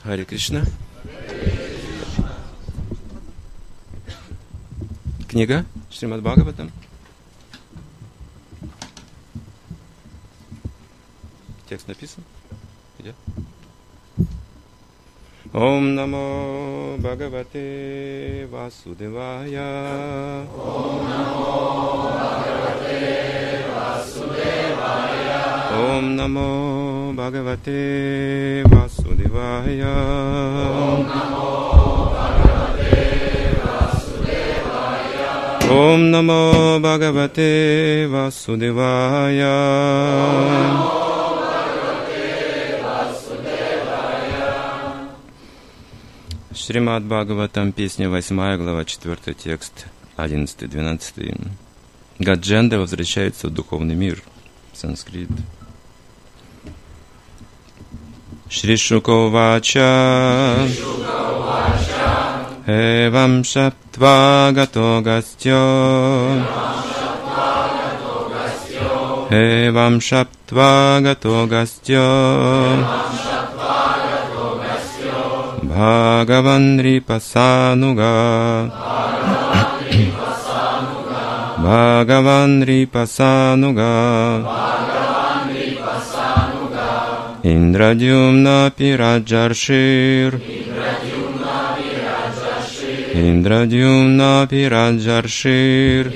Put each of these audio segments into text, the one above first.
Харе Кришна. Книга Шримад Бхагаватам. Текст написан. Идет. Ом намо Бхагавате Васудевая. Ом намо Бхагавате Васудевая. Ом намо Бхагавате Васудевая. Ом намо Бхагавате Васудевая. Ом намо Бхагавате Васудевая. Шримад Бхагаватам, песня 8, глава 4, текст 11-12. Гадженда возвращается в духовный мир. Санскрит. Шри Шука Вача Эвам Шаптва Гато Гастьо Эвам Шаптва Гато Гастьо Бхагаван Рипасануга Бхагаван Рипасануга Индрадюмна Пираджаршир Индрадюмна Пираджаршир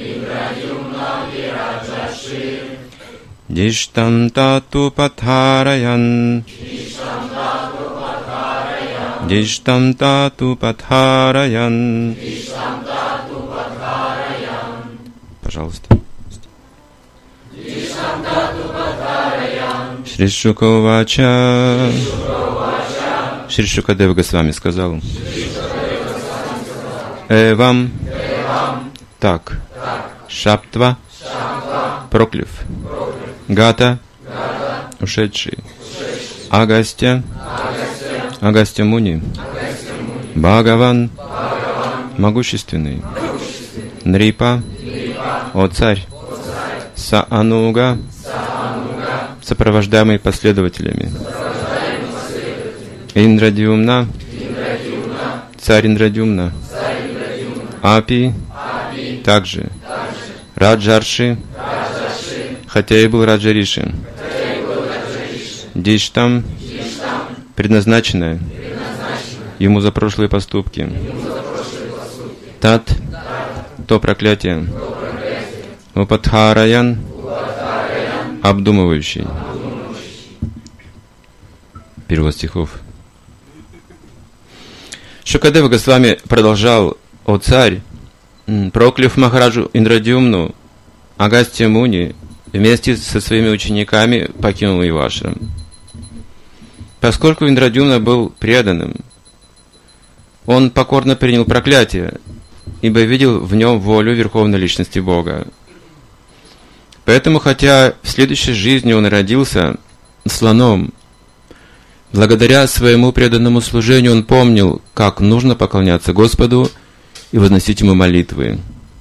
Диштам тату патхараян Диштам тату патхараян. Пожалуйста. Шри Шука Вача. Шри Шукадева Госвами сказал. Эвам. Так. Шаптва. Проклив. Гата. Ушедший. Агастья. Агастья Муни. Бхагаван. Могущественный. Нрипа. О царь. Саануга. Сопровождаемый последователями. Индрадюмна. Царь Индрадюмна. Апи. Также. Раджарши. Хотя и был Раджариши. Диштам. Предназначенное ему за прошлые поступки. Тат. То проклятие. Упадхараян. Обдумывающий. Перевод стихов. Шукадева Госвами продолжал: «О царь, прокляв Махараджу Индрадюмну, Агастья Муни вместе со своими учениками покинул его ашрам. Поскольку Индрадюмна был преданным, он покорно принял проклятие, ибо видел в нем волю Верховной Личности Бога. Поэтому, хотя в следующей жизни он родился слоном, благодаря своему преданному служению он помнил, как нужно поклоняться Господу и возносить Ему молитвы».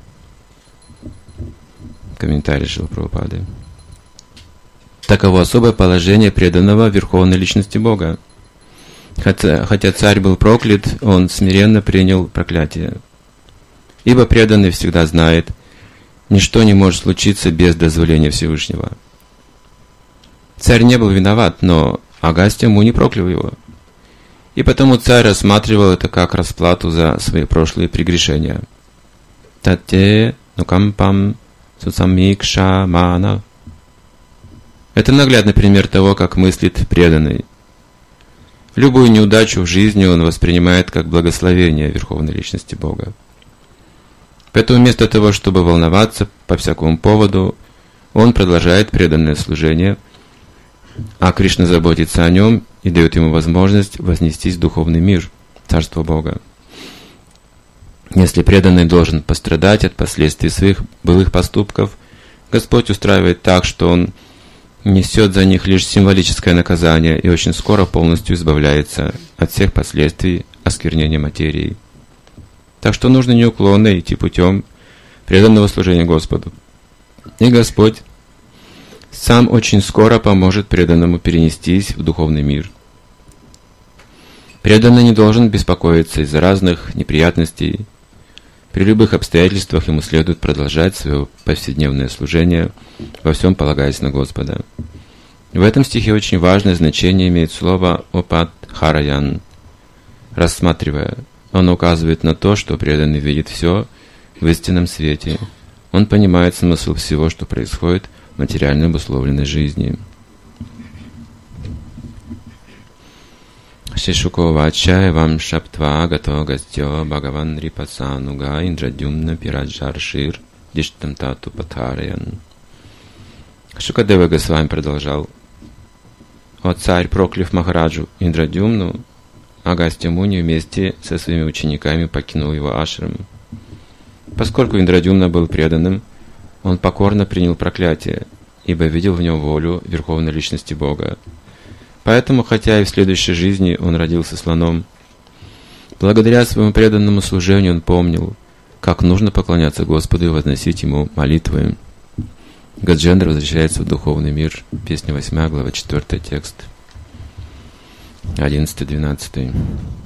Комментарий Шрилы Прабхупады. Таково особое положение преданного Верховной Личности Бога. Хотя царь был проклят, он смиренно принял проклятие. Ибо преданный всегда знает, ничто не может случиться без дозволения Всевышнего. Царь не был виноват, но Агастья Муни проклял его. И потому царь рассматривал это как расплату за свои прошлые прегрешения. Татте нукампам суцамикша мана. Это наглядный пример того, как мыслит преданный. Любую неудачу в жизни он воспринимает как благословение Верховной Личности Бога. Поэтому вместо того, чтобы волноваться по всякому поводу, он продолжает преданное служение, а Кришна заботится о нем и дает ему возможность вознестись в духовный мир, Царство Бога. Если преданный должен пострадать от последствий своих былых поступков, Господь устраивает так, что он несет за них лишь символическое наказание и очень скоро полностью избавляется от всех последствий осквернения материи. Так что нужно неуклонно идти путем преданного служения Господу. И Господь сам очень скоро поможет преданному перенестись в духовный мир. Преданный не должен беспокоиться из-за разных неприятностей. При любых обстоятельствах ему следует продолжать свое повседневное служение, во всем полагаясь на Господа. В этом стихе очень важное значение имеет слово «опадхараян». Рассматривая, он указывает на то, что преданный видит все в истинном свете. Он понимает смысл всего, что происходит в материально обусловленной жизни. Шишуковача вам шаптва гато гастё бхагаван рипасануга индрадюмна пираджаршир диштантату патараян. Шукадева Госвами продолжал: «О царь, прокляв Махараджу Индрадюмну, Агастья Муни вместе со своими учениками покинул его ашрам. Поскольку Индрадюмна был преданным, он покорно принял проклятие, ибо видел в нем волю Верховной Личности Бога. Поэтому, хотя и в следующей жизни он родился слоном, благодаря своему преданному служению он помнил, как нужно поклоняться Господу и возносить Ему молитвы». Гаджендра возвращается в духовный мир. Песня 8, глава 4, текст 11-12.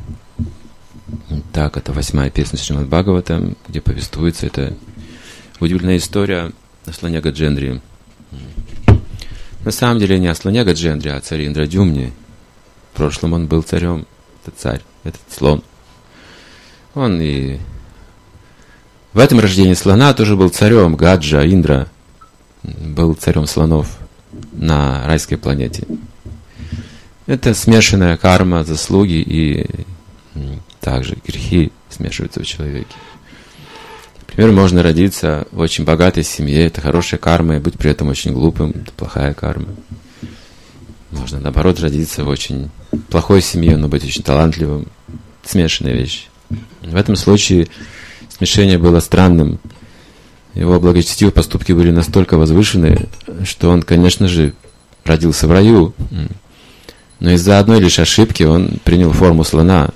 Так, это 8-я песня Шримад Бхагавата, где повествуется эта удивительная история о слоне Гаджендре. На самом деле не о слоне Гаджендре, а о царе Индрадюмне. В прошлом он был царем, этот царь, этот слон. Он и в этом рождении слона тоже был царем. Гаджа, Индра был царем слонов на райской планете. Это смешанная карма, заслуги и также грехи смешиваются в человеке. Например, можно родиться в очень богатой семье, это хорошая карма, и быть при этом очень глупым, это плохая карма. Можно, наоборот, родиться в очень плохой семье, но быть очень талантливым. Смешанная вещь. В этом случае смешение было странным. Его благочестивые поступки были настолько возвышены, что он, конечно же, родился в раю. Но из-за одной лишь ошибки он принял форму слона.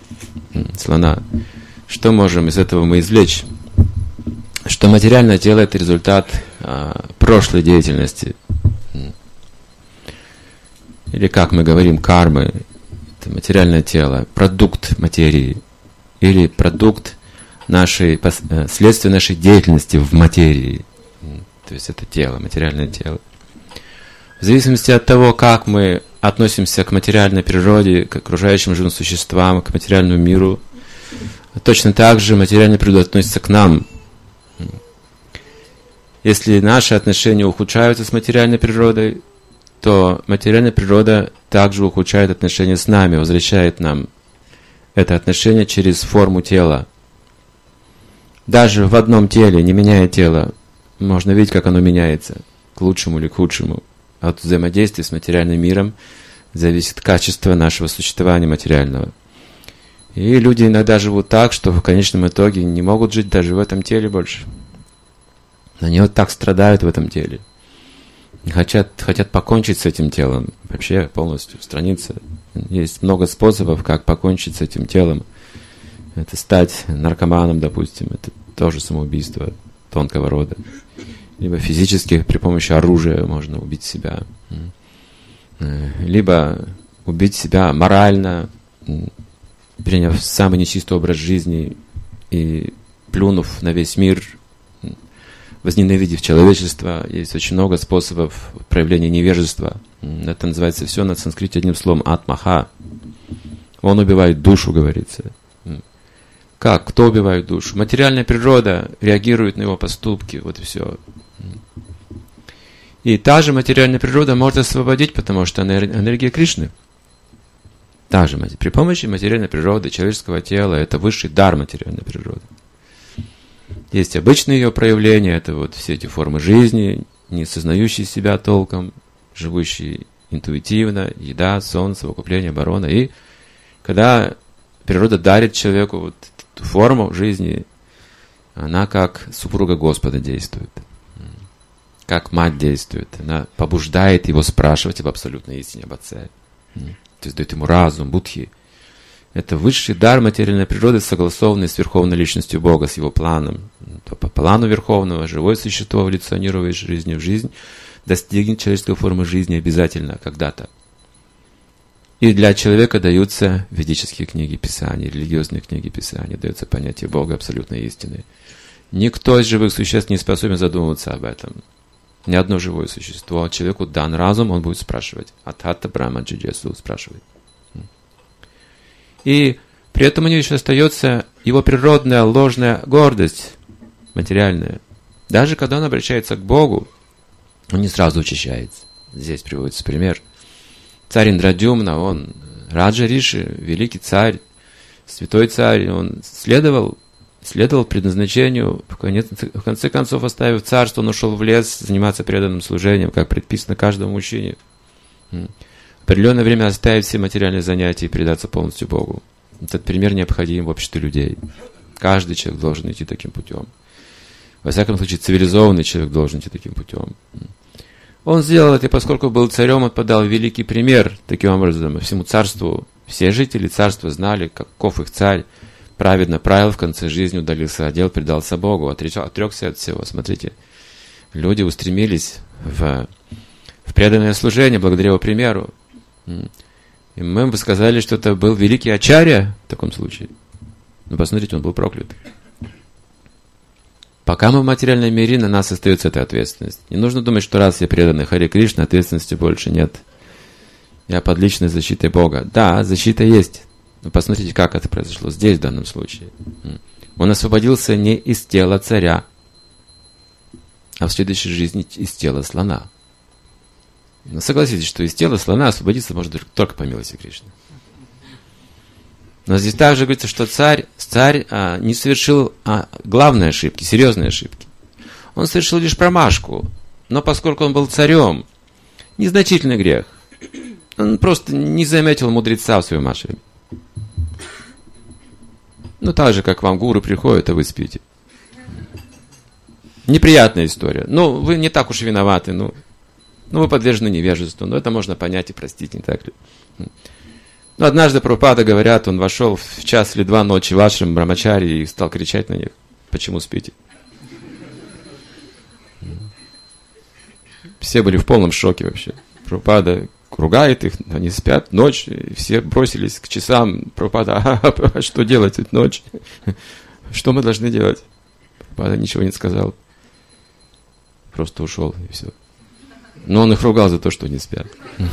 Что можем из этого мы извлечь? Что материальное тело – это результат прошлой деятельности. Или, как мы говорим, кармы. Это материальное тело, продукт материи. Или продукт следствие нашей деятельности в материи. То есть это тело, материальное тело. В зависимости от того, как мы относимся к материальной природе, к окружающим живым существам, к материальному миру, точно так же материальная природа относится к нам. Если наши отношения ухудшаются с материальной природой, то материальная природа также ухудшает отношения с нами, возвращает нам это отношение через форму тела. Даже в одном теле, не меняя тело, можно видеть, как оно меняется, к лучшему или к худшему. От взаимодействия с материальным миром зависит качество нашего существования материального. И люди иногда живут так, что в конечном итоге не могут жить даже в этом теле больше. Они вот так страдают в этом теле. Хотят покончить с этим телом, вообще полностью устраниться. Есть много способов, как покончить с этим телом. Это стать наркоманом, допустим, это тоже самоубийство тонкого рода. Либо физически при помощи оружия можно убить себя. Либо убить себя морально, приняв самый нечистый образ жизни и плюнув на весь мир, возненавидев человечество. Есть очень много способов проявления невежества. Это называется все на санскрите одним словом атмаха. Он убивает душу, говорится. Как? Кто убивает душу? Материальная природа реагирует на его поступки. Вот и все. И та же материальная природа может освободить, потому что она энергия Кришны. Также при помощи материальной природы, человеческого тела, это высший дар материальной природы. Есть обычные ее проявления, это вот все эти формы жизни, не сознающие себя толком, живущие интуитивно, еда, сон, совокупление, оборона. И когда природа дарит человеку вот эту форму жизни, она как супруга Господа действует, как мать действует. Она побуждает его спрашивать об абсолютной истине, об Отце. То есть дает ему разум, будхи. Это высший дар материальной природы, согласованный с Верховной Личностью Бога, с Его планом. То по плану Верховного живое существо, эволюционируя из жизни в жизнь, достигнет человеческой формы жизни обязательно когда-то. И для человека даются ведические книги Писания, религиозные книги Писания, дается понятие Бога абсолютной истины. Никто из живых существ не способен задумываться об этом. Ни одно живое существо. Человеку дан разум, он будет спрашивать. Атхата Брахма Джиджесу спрашивает. И при этом у него еще остается его природная ложная гордость, материальная. Даже когда он обращается к Богу, он не сразу очищается. Здесь приводится пример. Царь Индрадюмна, он Раджа Риши, великий царь, святой царь, он следовал предназначению, в конце концов, оставив царство, он ушел в лес заниматься преданным служением, как предписано каждому мужчине. В определенное время оставить все материальные занятия и предаться полностью Богу. Этот пример необходим в обществе людей. Каждый человек должен идти таким путем. Во всяком случае, цивилизованный человек должен идти таким путем. Он сделал это, и поскольку был царем, он подал великий пример, таким образом, всему царству. Все жители царства знали, каков их царь, праведно правил, в конце жизни удалился от дел, предался Богу, отрекся от всего. Смотрите, люди устремились в преданное служение благодаря его примеру. И мы бы сказали, что это был великий ачарья в таком случае. Но посмотрите, он был проклят. Пока мы в материальном мире, на нас остается эта ответственность. Не нужно думать, что раз я преданный Харе Кришна, ответственности больше нет. Я под личной защитой Бога. Да, защита есть. Но посмотрите, как это произошло здесь, в данном случае. Он освободился не из тела царя, а в следующей жизни из тела слона. Но согласитесь, что из тела слона освободиться может только по милости Кришны. Но здесь также говорится, что царь не совершил главной ошибки, серьезной ошибки. Он совершил лишь промашку. Но поскольку он был царем, незначительный грех. Он просто не заметил мудреца в своем ашраме. Ну, так же, как вам гуру приходит, а вы спите. Неприятная история. Ну, вы не так уж и виноваты. Ну, вы подвержены невежеству. Но это можно понять и простить, не так ли? Но однажды Прабхупада, говорят, он вошел в час или два ночи в ашрам Брамачари и стал кричать на них. Почему спите? Все были в полном шоке вообще. Прабхупада ругает их, они спят, ночь, и все бросились к часам. Прабхупада, а что делать в ночь? Что мы должны делать? Прабхупада ничего не сказал. Просто ушел, и все. Но он их ругал за то, что они спят.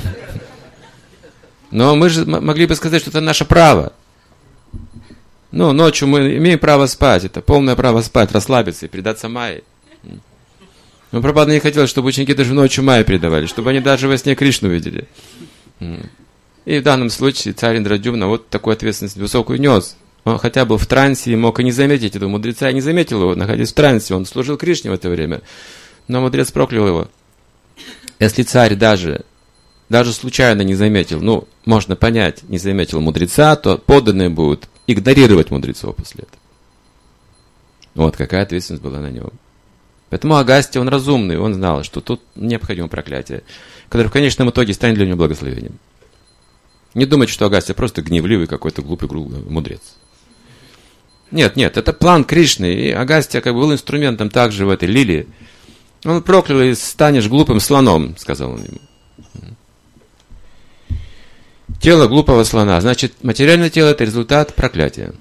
Но мы же могли бы сказать, что это наше право. Ну, ночью мы имеем право спать. Это полное право спать, расслабиться и предаться майе. Но Прабхупада не хотел, чтобы ученики даже ночью майе предавали, чтобы они даже во сне Кришну видели. И в данном случае царь Индрадюмна вот такую ответственность высокую нес. Он хотя был в трансе и мог и не заметить этого мудреца. Я не заметил его, находясь в трансе. Он служил Кришне в это время. Но мудрец проклял его. Если царь даже случайно не заметил, ну, можно понять, не заметил мудреца, то подданные будут игнорировать мудрецов после этого. Вот какая ответственность была на нем. Поэтому Агастья, он разумный, он знал, что тут необходимо проклятие, которое в конечном итоге станет для него благословением. Не думайте, что Агастья просто гневливый какой-то глупый мудрец. Нет, это план Кришны, и Агастья как бы был инструментом также в этой лилии. Он проклял, и станешь глупым слоном, сказал он ему. Тело глупого слона. Значит, материальное тело – это результат проклятия.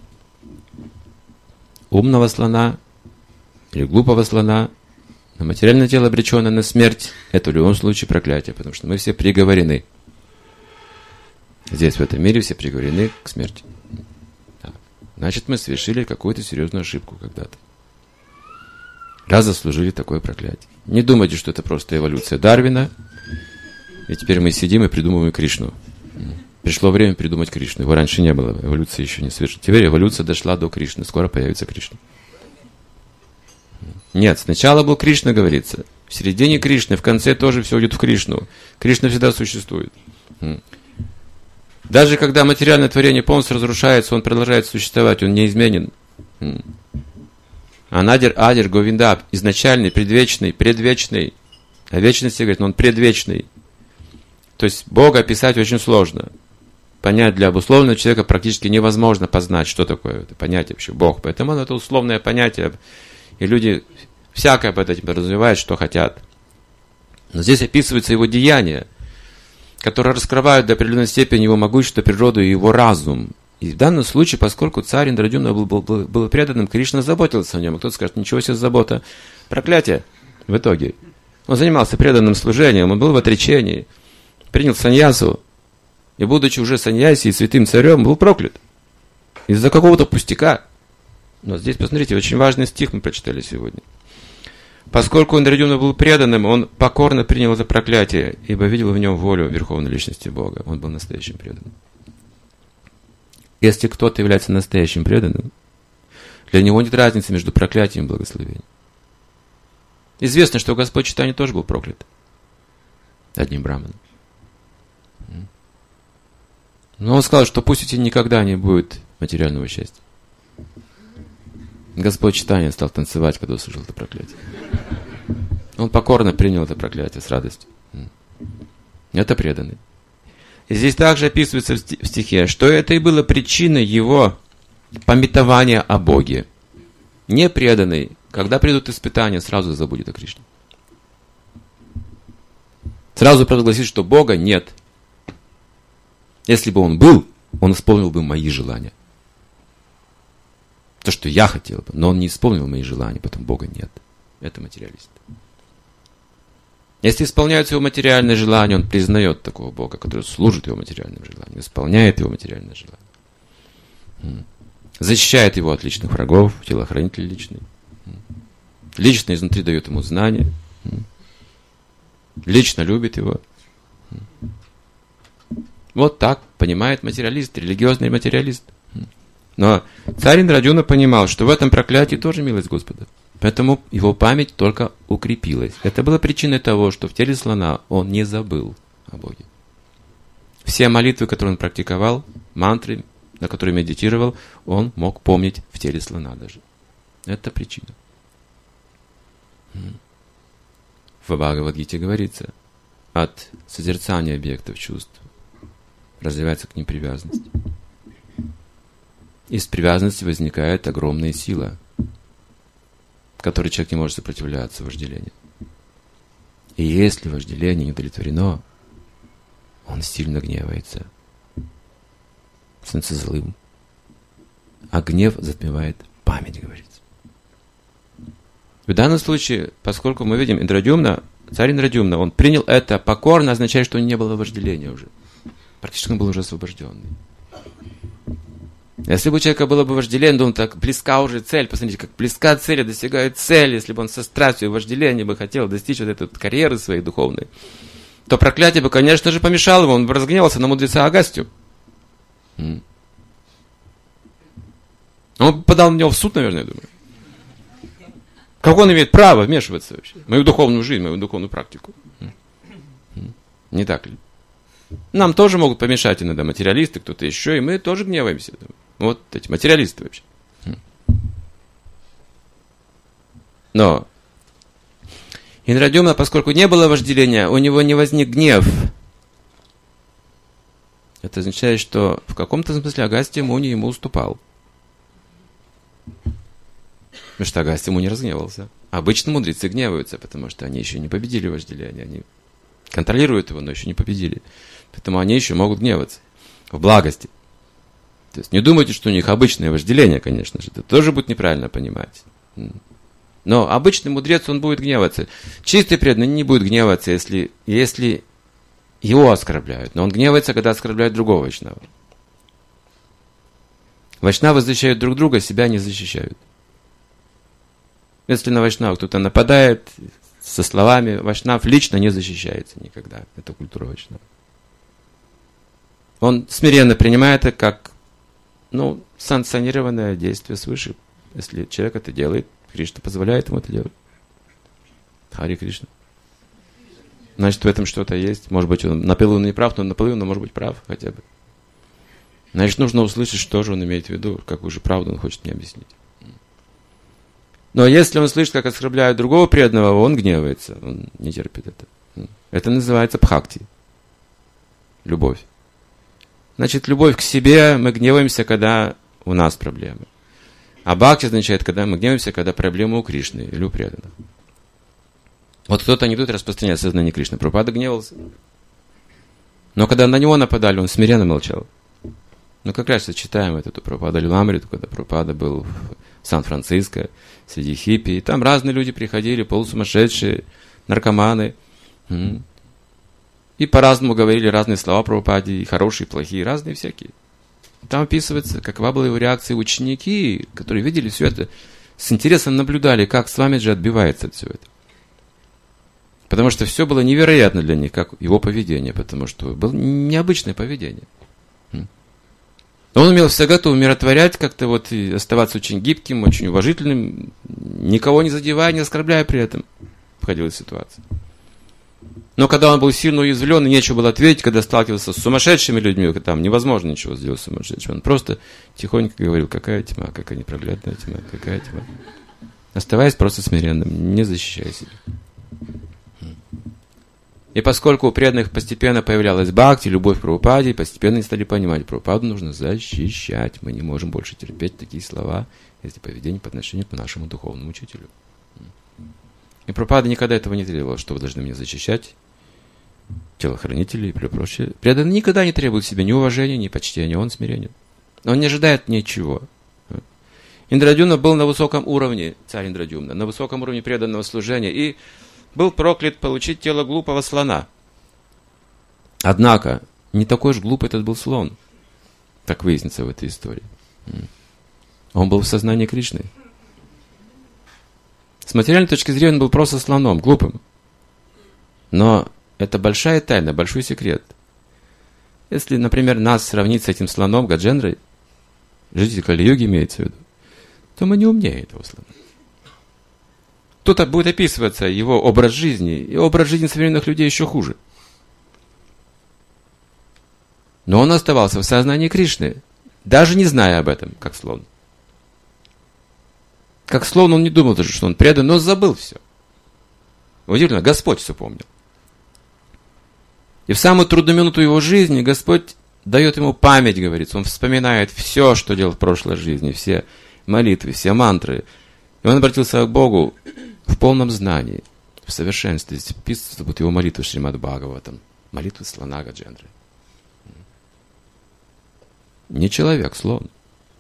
Умного слона или глупого слона, но материальное тело, обреченное на смерть, это в любом случае проклятие, потому что мы все приговорены. Здесь, в этом мире, все приговорены к смерти. Да. Значит, мы совершили какую-то серьезную ошибку когда-то. Раз заслужили такое проклятие. Не думайте, что это просто эволюция Дарвина, и теперь мы сидим и придумываем Кришну. Пришло время придумать Кришну. Его раньше не было. Эволюция еще не совершена. Теперь эволюция дошла до Кришны. Скоро появится Кришна. Нет, сначала был Кришна, говорится. В середине Кришны, в конце тоже все идет в Кришну. Кришна всегда существует. Даже когда материальное творение полностью разрушается, он продолжает существовать, он неизменен. Анадир, Адир, Говиндап, изначальный, предвечный. О вечности говорит, но он предвечный. То есть Бога описать очень сложно. Понять для обусловленного человека практически невозможно познать, что такое это понятие вообще Бог. Поэтому это условное понятие, и люди всякое под этим развивают, что хотят. Но здесь описываются его деяния. которые раскрывают до определенной степени его могущество, природу и его разум. И в данном случае, поскольку царь Индрадюмна был преданным, Кришна заботился о нем. И кто-то скажет, ничего себе забота. Проклятие в итоге. Он занимался преданным служением, он был в отречении, принял саньясу, и, будучи уже саньяси и святым царем, был проклят. Из-за какого-то пустяка. Но здесь, посмотрите, очень важный стих мы прочитали сегодня. Поскольку Индрадюмна был преданным, он покорно принял это проклятие, ибо видел в нем волю Верховной Личности Бога. Он был настоящим преданным. Если кто-то является настоящим преданным, для него нет разницы между проклятием и благословением. Известно, что Господь Чайтанья тоже был проклят одним браманом. Но он сказал, что пусть у тебя никогда не будет материального счастья. Господь Чайтанья стал танцевать, когда услышал это проклятие. Он покорно принял это проклятие с радостью. Это преданный. И здесь также описывается в стихе, что это и было причиной его памятования о Боге. Непреданный, когда придут испытания, сразу забудет о Кришне. Сразу провозгласит, что Бога нет. Если бы он был, он исполнил бы мои желания. То, что я хотел бы, но он не исполнил мои желания, поэтому Бога нет. Это материалист. Если исполняются его материальные желания, он признает такого Бога, который служит его материальным желаниям, исполняет его материальные желания. Защищает его от личных врагов, телохранитель личный. Лично изнутри дает ему знания. Лично любит его. Вот так понимает материалист, религиозный материалист. Но царь Индрадюмна понимал, что в этом проклятии тоже милость Господа. Поэтому его память только укрепилась. Это была причиной того, что в теле слона он не забыл о Боге. Все молитвы, которые он практиковал, мантры, на которые медитировал, он мог помнить в теле слона даже. Это причина. В Бхагавад-гите говорится, от созерцания объектов чувств развивается к ним привязанность. Из привязанности возникает огромная сила, которой человек не может сопротивляться вожделению. И если вожделение не удовлетворено, он сильно гневается, становится злым. А гнев затмевает память, говорится. В данном случае, поскольку мы видим Индрадюмна, царь Индрадюмна, он принял это покорно, означает, что не было вожделения уже. Практически он был уже освобожденный. Если бы у человека было бы вожделение, он так близка уже цель. Посмотрите, как близка цель, достигает цели. Если бы он со страстью и вожделением бы хотел достичь вот этой вот карьеры своей духовной, то проклятие бы, конечно же, помешало ему. Он бы разгневался на мудреца Агастью. Он бы подал на него в суд, наверное, я думаю. Как он имеет право вмешиваться вообще в мою духовную жизнь, в мою духовную практику? Не так ли? Нам тоже могут помешать иногда материалисты, кто-то еще, и мы тоже гневаемся. Вот эти материалисты вообще. Но Индрадюмна, поскольку не было вожделения, у него не возник гнев. Это означает, что в каком-то смысле Агастья Муни ему уступал. Потому что Агастья Муни разгневался. Обычно мудрецы гневаются, потому что они еще не победили вожделение. Они контролируют его, но еще не победили. Поэтому они еще могут гневаться в благости. То есть не думайте, что у них обычное вожделение, конечно же. Это тоже будет неправильно понимать. Но обычный мудрец, он будет гневаться. Чистый преданный не будет гневаться, если его оскорбляют. Но он гневается, когда оскорбляют другого вайшнава. Вайшнавы защищают друг друга, себя не защищают. Если на вайшнава кто-то нападает со словами, вайшнав лично не защищается никогда. Это культура вайшнава. Он смиренно принимает это как санкционированное действие свыше. Если человек это делает, Кришна позволяет ему это делать. Хари Кришна. Значит, в этом что-то есть. Может быть, он наполовину не прав, но наполовину может быть прав хотя бы. Значит, нужно услышать, что же он имеет в виду, какую же правду он хочет мне объяснить. Но если он слышит, как оскорбляют другого преданного, он гневается, он не терпит это. Это называется бхакти. Любовь. Значит, любовь к себе, мы гневаемся, когда у нас проблемы. А бхакти означает, когда мы гневаемся, когда проблемы у Кришны или у преданных. Вот кто-то анекдот распространяет сознание Кришны. Прабхупада гневался. Но когда на него нападали, он смиренно молчал. Ну, как раз читаем эту Прабхупада Лиламриту, когда Прабхупада был в Сан-Франциско, среди хиппи, и там разные люди приходили, полусумасшедшие, наркоманы, и по-разному говорили разные слова Прабхупаде, и хорошие, и плохие, разные всякие. Там описывается, какова была его реакция ученики, которые видели все это, с интересом наблюдали, как Свамиджи отбивается от всего этого. Потому что все было невероятно для них, как его поведение, потому что было необычное поведение. Он умел всегда умиротворять, как-то вот и оставаться очень гибким, очень уважительным, никого не задевая, не оскорбляя при этом. Входила ситуация. Но когда он был сильно уязвлен, и нечего было ответить, когда сталкивался с сумасшедшими людьми, там невозможно ничего сделать сумасшедшим. Он просто тихонько говорил, какая тьма, какая непроглядная тьма, какая тьма. Оставаясь просто смиренным, не защищая себя. И поскольку у преданных постепенно появлялась бхакти, любовь к Прабхупаде, постепенно они стали понимать, Прабхупаду нужно защищать. Мы не можем больше терпеть такие слова, если поведение по отношению к нашему духовному учителю. И Прабхупада никогда этого не требовал, что вы должны меня защищать, телохранители и прочее. Преданный никогда не требует себе ни уважения, ни почтения, он смиренен. Он не ожидает ничего. Индрадюмна был на высоком уровне, царь Индрадюмна, на высоком уровне преданного служения, и был проклят получить тело глупого слона. Однако, не такой же глупый этот был слон, так выяснится в этой истории. Он был в сознании Кришны. С материальной точки зрения он был просто слоном, глупым. Но это большая тайна, большой секрет. Если, например, нас сравнить с этим слоном Гаджендрой, житель Кали-юги имеется в виду, то мы не умнее этого слона. Тут будет описываться его образ жизни, и образ жизни современных людей еще хуже. Но он оставался в сознании Кришны, даже не зная об этом, как слон. Как слон он не думал даже, что он предан, но забыл все. Удивительно, Господь все помнил. И в самую трудную минуту его жизни Господь дает ему память, говорится. Он вспоминает все, что делал в прошлой жизни, все молитвы, все мантры. И он обратился к Богу в полном знании, в совершенстве. Здесь описывается вот его молитвы Шримад Бхагаватам, молитвы слона Гаджендры. Не человек, слон.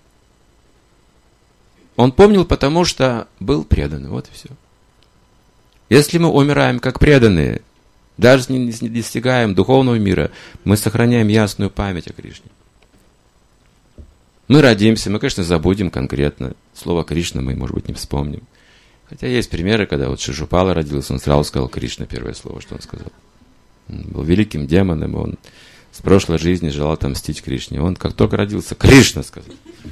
Он помнил, потому что был предан. Вот и все. Если мы умираем как преданные, даже не достигаем духовного мира, мы сохраняем ясную память о Кришне. Мы родимся, мы, конечно, забудем конкретно. Слово Кришна мы, может быть, не вспомним. Хотя есть примеры, когда вот Шишупала родился, он сразу сказал Кришна, первое слово, что он сказал. Он был великим демоном, он с прошлой жизни желал отомстить Кришне. Он как только родился, Кришна сказал.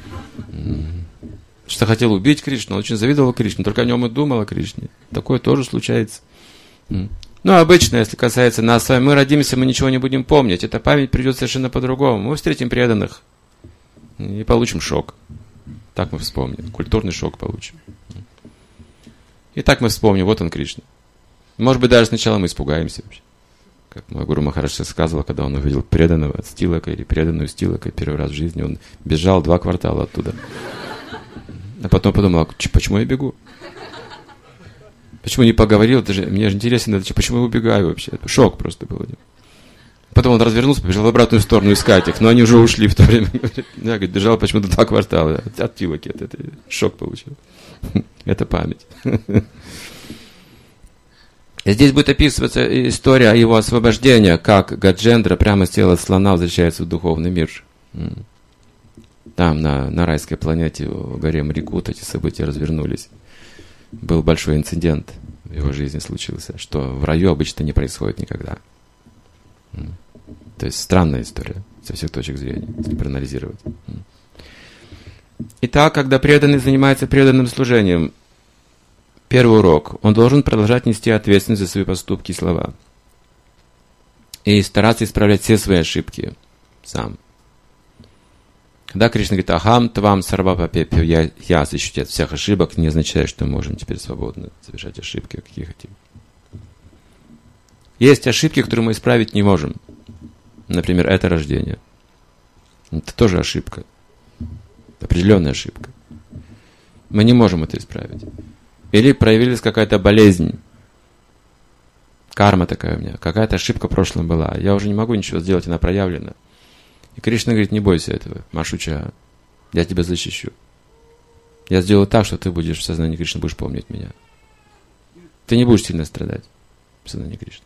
Что хотел убить Кришну, он очень завидовал Кришне, только о нем и думал о Кришне. Такое тоже случается. Ну, обычно, если касается нас с вами, мы родимся, мы ничего не будем помнить. Эта память придет совершенно по-другому. Мы встретим преданных и получим шок. Так мы вспомним. Культурный шок получим. И так мы вспомним, вот он Кришна. Может быть, даже сначала мы испугаемся вообще. Как мой Гуру Махарадж сказал, когда он увидел преданного Стилака или преданную Стилака первый раз в жизни, он бежал 2 квартала оттуда. А потом подумал, почему я бегу? Почему не поговорил? Мне же интересно, почему я убегаю вообще? Это шок просто был. Потом он развернулся, побежал в обратную сторону искать их, но они уже ушли в то время. Я, говорит, бежал почему-то 2 квартала от Тилаки. Это шок получил. Это память. И здесь будет описываться история о его освобождении, как Гаджендра прямо с тела слона возвращается в духовный мир. Там, на райской планете, в горе Мрикут, эти события развернулись. Был большой инцидент в его жизни случился, что в раю обычно не происходит никогда. То есть странная история со всех точек зрения, если проанализировать. Итак, когда преданный занимается преданным служением, первый урок, он должен продолжать нести ответственность за свои поступки и слова. И стараться исправлять все свои ошибки сам. Когда Кришна говорит, ахам твам сарвапапепью, я защищу тебя от всех ошибок, не означает, что мы можем теперь свободно совершать ошибки, какие хотим. Есть ошибки, которые мы исправить не можем. Например, это рождение. Это тоже ошибка. Определенная ошибка. Мы не можем это исправить. Или проявилась какая-то болезнь, Карма такая у меня. Какая-то ошибка в прошлом была. Я уже не могу ничего сделать, она проявлена. И Кришна говорит, не бойся этого, Машуча. Я тебя защищу. Я сделаю так, что ты будешь в сознании Кришны, будешь помнить меня. Ты не будешь сильно страдать в сознании Кришны.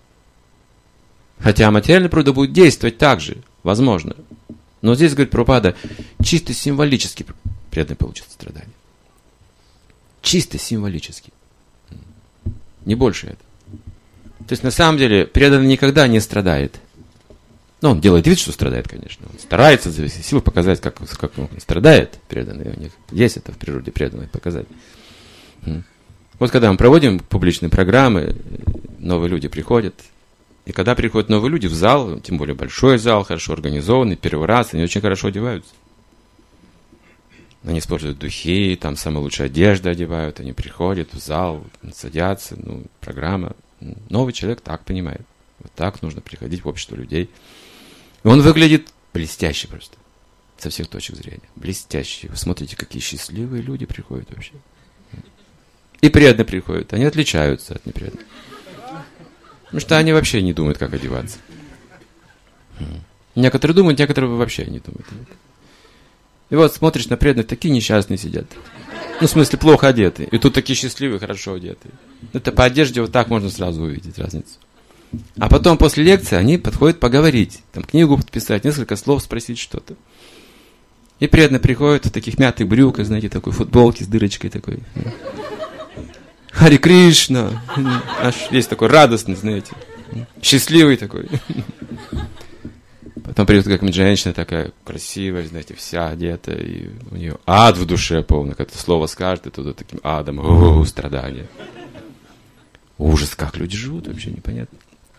Хотя материальная природа будет действовать так же, возможно. Но здесь, говорит Прабхупада, чисто символически преданный получит страдания. Чисто символически. Не больше это. То есть, на самом деле, преданный никогда не страдает. Ну, он делает вид, что страдает, конечно. Он старается за все силы показать, как он страдает, преданный. У них есть это в природе преданных показать. Вот когда мы проводим публичные программы, новые люди приходят. И когда приходят новые люди в зал, тем более большой зал, хорошо организованный, первый раз, они очень хорошо одеваются. Они используют духи, там самая лучшая одежда одевают, они приходят в зал, садятся, программа. Новый человек так понимает. Вот так нужно приходить в общество людей. И он выглядит блестяще просто. Со всех точек зрения. Блестяще. Вы смотрите, какие счастливые люди приходят вообще. И преданные приходят. Они отличаются от непреданных. Потому что они вообще не думают, как одеваться. Некоторые думают, некоторые вообще не думают. И вот смотришь на преданных, такие несчастные сидят. Ну, в смысле, плохо одеты. И тут такие счастливые, хорошо одеты. Это по одежде вот так можно сразу увидеть разницу. А потом после лекции они подходят поговорить. Там книгу подписать, несколько слов спросить что-то. И преданные приходят в таких мятых брюках, знаете, такой футболке с дырочкой такой. Хари Кришна. Аж есть такой радостный, знаете. Счастливый такой. Потом придет какая-нибудь женщина такая красивая, знаете, вся одета, и у нее ад в душе полный. Когда слово скажет, и туда таким адом, страдания. Ужас, как люди живут, вообще непонятно.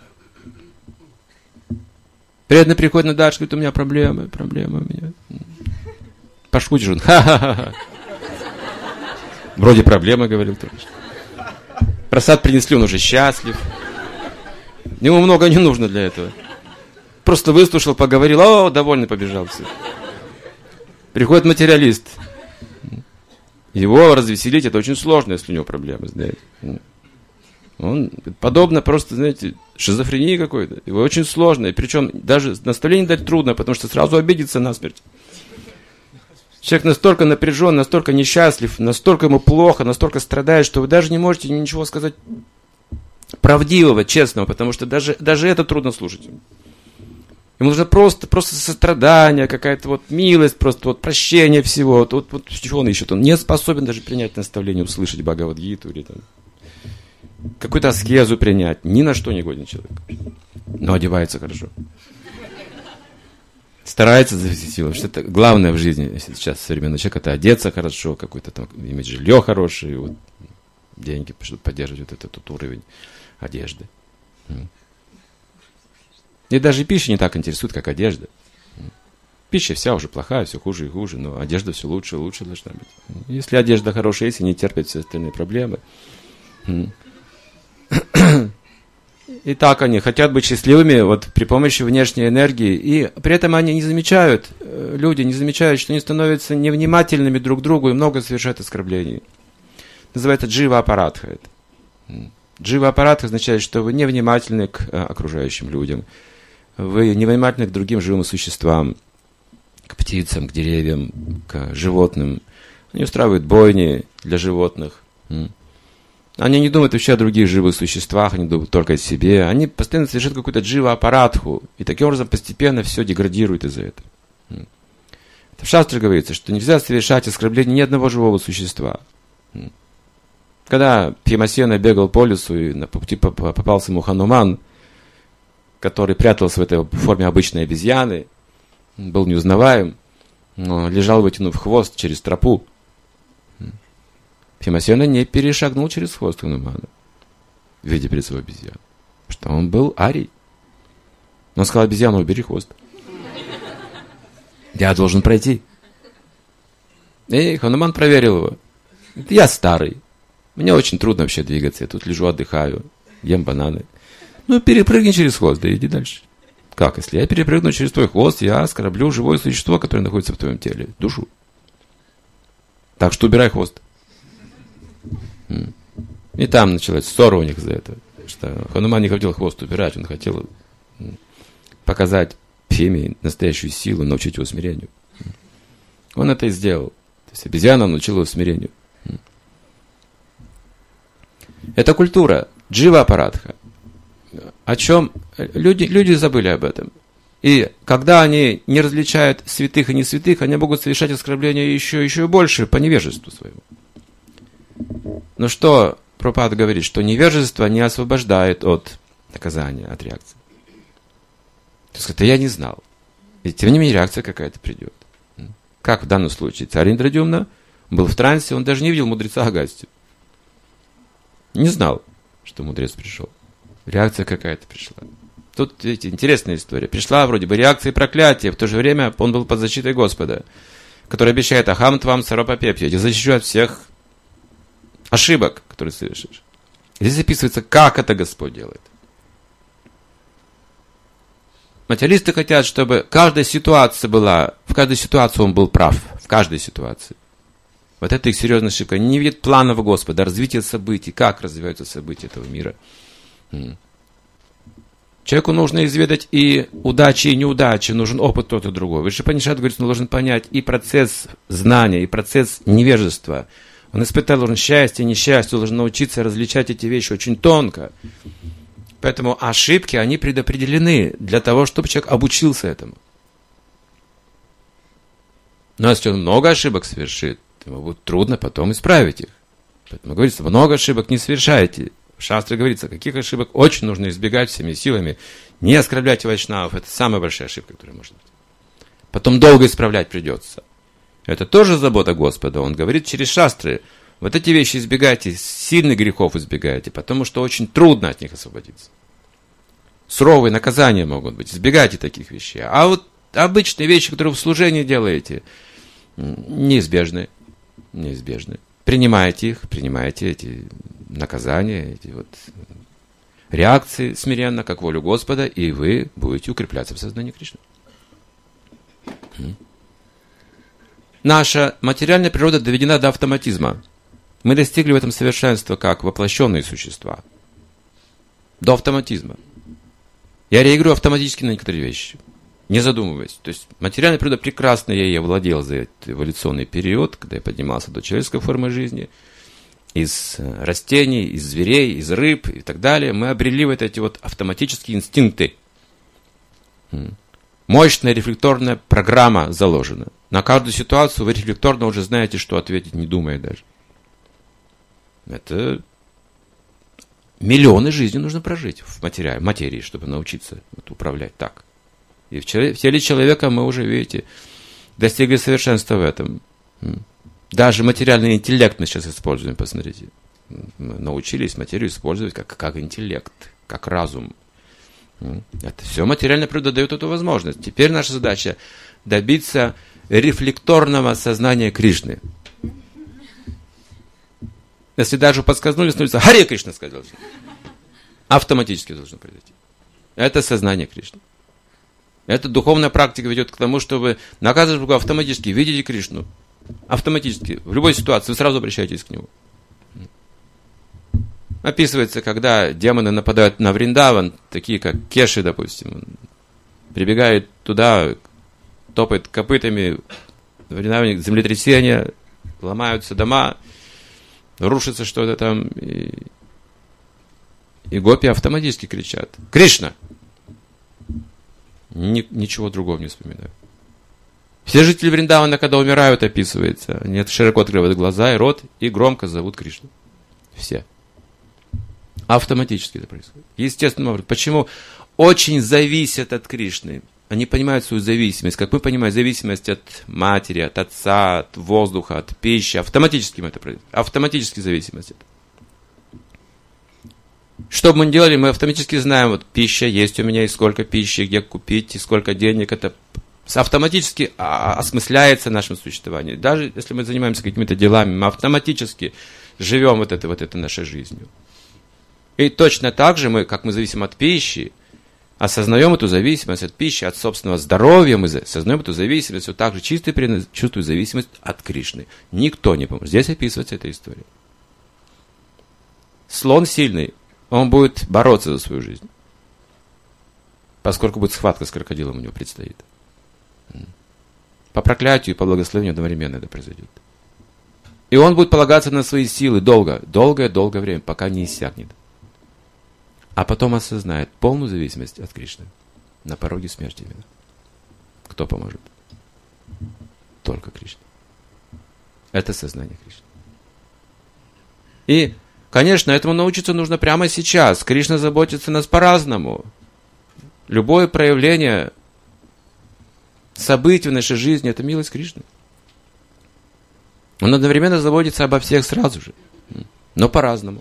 Преданный приходит на дачу, говорит, у меня проблемы у меня. Пошутишь он, ха-ха-ха. Вроде проблемы, говорил только что. Просад принесли, он уже счастлив. Ему много не нужно для этого. Просто выслушал, поговорил, довольный, побежал все. Приходит материалист. Его развеселить, это очень сложно, если у него проблемы, знаете. Он подобно просто, знаете, шизофрении какой-то. Его очень сложно. И причем даже наставление дать трудно, потому что сразу обидится насмерть. Человек настолько напряжен, настолько несчастлив, настолько ему плохо, настолько страдает, что вы даже не можете ничего сказать правдивого, честного, потому что даже это трудно слушать. Ему нужно просто сострадание, какая-то вот милость, просто вот прощение всего. Вот чего он ищет? Он не способен даже принять наставление, услышать Бхагавад-гиту или там какую-то аскезу принять. Ни на что не годен человек. Но одевается хорошо. Старается за все силы. Что это главное в жизни сейчас современного человека, это одеться хорошо, какой-то там иметь жилье хорошее, вот, деньги, чтобы поддерживать вот этот уровень одежды. И даже пища не так интересует, как одежда. Пища вся уже плохая, все хуже и хуже, но одежда все лучше и лучше должна быть. Если одежда хорошая, если не терпит все остальные проблемы. И так они хотят быть счастливыми вот при помощи внешней энергии, и при этом они не замечают, люди не замечают, что они становятся невнимательными друг к другу и много совершают оскорблений. Называется джива-аппаратха. Джива-аппаратха означает, что вы невнимательны к окружающим людям, вы невнимательны к другим живым существам, к птицам, к деревьям, к животным. Они устраивают бойни для животных. Они не думают вообще о других живых существах, они думают только о себе. Они постоянно совершают какую-то джива-аппаратху, и таким образом постепенно все деградирует из-за этого. В шастре говорится, что нельзя совершать оскорбление ни одного живого существа. Когда Бхимасена бегал по лесу, и на пути попался ему Хануман, который прятался в этой форме обычной обезьяны, был неузнаваем, но лежал, вытянув хвост через тропу. Бхимасена не перешагнул через хвост Ханумана, видя перед собой обезьяну, что он был арий. Он сказал: обезьяну, убери хвост. Я должен пройти. И Хануман проверил его. Я старый. Мне очень трудно вообще двигаться. Я тут лежу, отдыхаю, ем бананы. Ну, перепрыгни через хвост, да иди дальше. Как, если я перепрыгну через твой хвост, я оскорблю живое существо, которое находится в твоем теле, душу. Так что убирай хвост. И там началась ссора у них за это. что Хануман не хотел хвост убирать, он хотел показать Пхеме настоящую силу, научить его смирению. Он это и сделал. То есть обезьяна научила его смирению. Это культура, джива-апарадха. О чем люди забыли об этом. И когда они не различают святых и не святых, они могут совершать оскорбления еще больше по невежеству своему. Но что Прабхупада говорит, что невежество не освобождает от наказания, от реакции. То есть, это я не знал. И тем не менее реакция какая-то придет. Как в данном случае? Царь Индрадюмна был в трансе, он даже не видел мудреца Агастью. Не знал, что мудрец пришел. Реакция какая-то пришла. Тут, видите, интересная история. Пришла вроде бы реакция и проклятие. В то же время он был под защитой Господа, который обещает Ахам твам сарапапепти. Я тебя защищу от всех ошибок, которые совершишь. Здесь записывается, как это Господь делает. Материалисты хотят, чтобы каждая ситуация была, в каждой ситуации он был прав. В каждой ситуации. Вот это их серьезная ошибка. Они не видят планов Господа, развития событий, как развиваются события этого мира. Человеку нужно изведать и удачи, и неудачи, нужен опыт тот и другой. Вишипанишат говорит, он должен понять и процесс знания, и процесс невежества. Он испытал должен счастье, несчастье, должен научиться различать эти вещи очень тонко. Поэтому ошибки, они предопределены для того, чтобы человек обучился этому. Но если он много ошибок совершит, ему будет трудно потом исправить их. Поэтому говорится, много ошибок не совершайте. В шастре говорится, каких ошибок очень нужно избегать всеми силами. Не оскорбляйте вайшнавов. Это самая большая ошибка, которая может быть. Потом долго исправлять придется. Это тоже забота Господа. Он говорит через шастры. Вот эти вещи избегайте, сильных грехов избегайте, потому что очень трудно от них освободиться. Суровые наказания могут быть. Избегайте таких вещей. А вот обычные вещи, которые вы в служении делаете, неизбежны. Неизбежны. Принимайте их, принимайте эти наказания, эти вот реакции смиренно, как волю Господа, и вы будете укрепляться в сознании Кришны. Наша материальная природа доведена до автоматизма. Мы достигли в этом совершенства как воплощенные существа. До автоматизма. Я реагирую автоматически на некоторые вещи, не задумываясь. То есть материальная природа прекрасно, я ей овладел за этот эволюционный период, когда я поднимался до человеческой формы жизни, из растений, из зверей, из рыб и так далее. Мы обрели вот эти вот автоматические инстинкты. Мощная рефлекторная программа заложена. На каждую ситуацию вы рефлекторно уже знаете, что ответить, не думая даже. Это миллионы жизней нужно прожить в материи, чтобы научиться вот управлять так. И в теле человека мы уже, видите, достигли совершенства в этом. Даже материальный интеллект мы сейчас используем, посмотрите. Мы научились материю использовать как интеллект, как разум. Это все материальная природа дает эту возможность. Теперь наша задача добиться рефлекторного сознания Кришны. Если даже подсказнули, становится Харе Кришна, сказал. Автоматически должно произойти. Это сознание Кришны. Эта духовная практика ведет к тому, чтобы наказывать Бога автоматически. Видите Кришну? Автоматически. В любой ситуации вы сразу обращаетесь к Нему. Описывается, когда демоны нападают на Вриндаван, такие как Кеши, допустим. Он прибегает туда, топает копытами, в Вриндаване землетрясение, ломаются дома, рушится что-то там. И гопи автоматически кричат: «Кришна!» Ничего другого не вспоминаю. Все жители Вриндавана, когда умирают, описывается. Они широко открывают глаза и рот и громко зовут Кришну. Все. Автоматически это происходит. Естественным образом. Почему? Очень зависят от Кришны. Они понимают свою зависимость. Как мы понимаем, зависимость от матери, от отца, от воздуха, от пищи. Автоматически мы это происходит. Автоматически зависимость это. Что бы мы ни делали, мы автоматически знаем, вот пища есть у меня, и сколько пищи, где купить, и сколько денег. Это автоматически осмысляется нашим существованием. Даже если мы занимаемся какими-то делами, мы автоматически живем вот этой нашей жизнью. И точно так же мы, как мы зависим от пищи, осознаем эту зависимость от пищи, от собственного здоровья, мы осознаем эту зависимость, вот так же чисто чувствуем зависимость от Кришны. Никто не поможет. Здесь описывается эта история. Слон сильный. он будет бороться за свою жизнь. Поскольку будет схватка с крокодилом у него предстоит. По проклятию и по благословению одновременно это произойдет. И он будет полагаться на свои силы долгое время, пока не иссякнет. А потом осознает полную зависимость от Кришны. На пороге смерти именно. Кто поможет? Только Кришна. Это сознание Кришны. И, конечно, этому научиться нужно прямо сейчас. Кришна заботится о нас по-разному. Любое проявление событий в нашей жизни – это милость Кришны. Он одновременно заботится обо всех сразу же, но по-разному.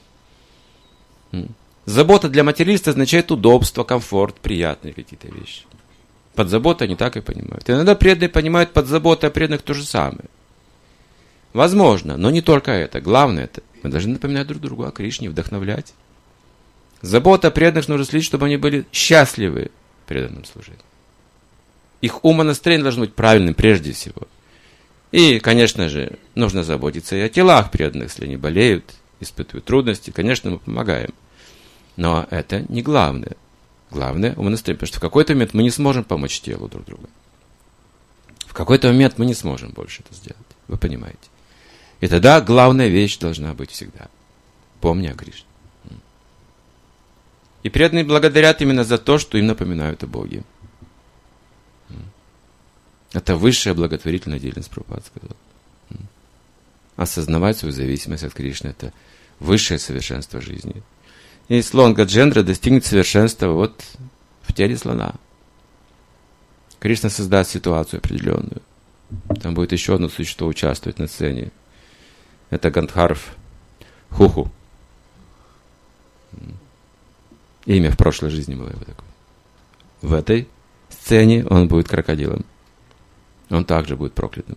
Забота для материалиста означает удобство, комфорт, приятные какие-то вещи. Под заботой они так и понимают. Иногда преданные понимают под заботой о преданных то же самое. Возможно, но не только это. Главное это. Мы должны напоминать друг другу о Кришне, вдохновлять. Забота о преданных нужно следить, чтобы они были счастливы в преданном служении. Их умонастроение должно быть правильным прежде всего. И, конечно же, нужно заботиться и о телах преданных, если они болеют, испытывают трудности. Конечно, мы помогаем. Но это не главное. Главное умонастроение, потому что в какой-то момент мы не сможем помочь телу друг другу. В какой-то момент мы не сможем больше это сделать. Вы понимаете. И тогда главная вещь должна быть всегда. Помни о Кришне. И преданные благодарят именно за то, что им напоминают о Боге. Это высшая благотворительная деятельность, Прабхупада сказал. Осознавать свою зависимость от Кришны – это высшее совершенство жизни. И слон Гаджендра достигнет совершенства вот в теле слона. Кришна создаст ситуацию определенную. Там будет еще одно существо участвовать на сцене. Это Гандхарв Хуху. Имя в прошлой жизни было его такое. В этой сцене он будет крокодилом. Он также будет проклятым.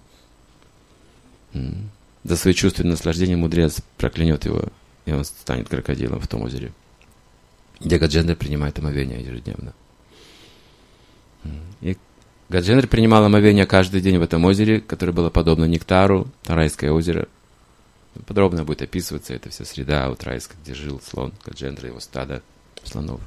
За свои чувственные наслаждения мудрец проклянет его, и он станет крокодилом в том озере, где Гаджендра принимает омовение ежедневно. И Гаджендра принимал омовение каждый день в этом озере, которое было подобно нектару, райское озеро. Подробно будет описываться эта вся среда вот райская, где жил слон Гаджендра, его стадо слонов.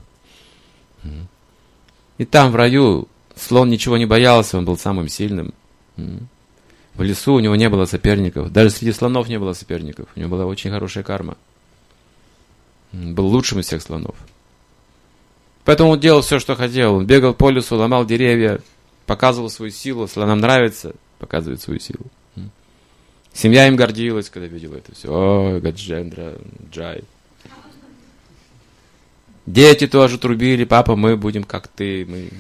И там, в раю, слон ничего не боялся, он был самым сильным. В лесу у него не было соперников. Даже среди слонов не было соперников. У него была очень хорошая карма. Он был лучшим из всех слонов. Поэтому он делал все, что хотел. Он бегал по лесу, ломал деревья, показывал свою силу. Слонам нравится показывать свою силу. Семья им гордилась, когда видела это все. Ой, Гаджендра, Джай. Дети тоже трубили: папа, мы будем как ты.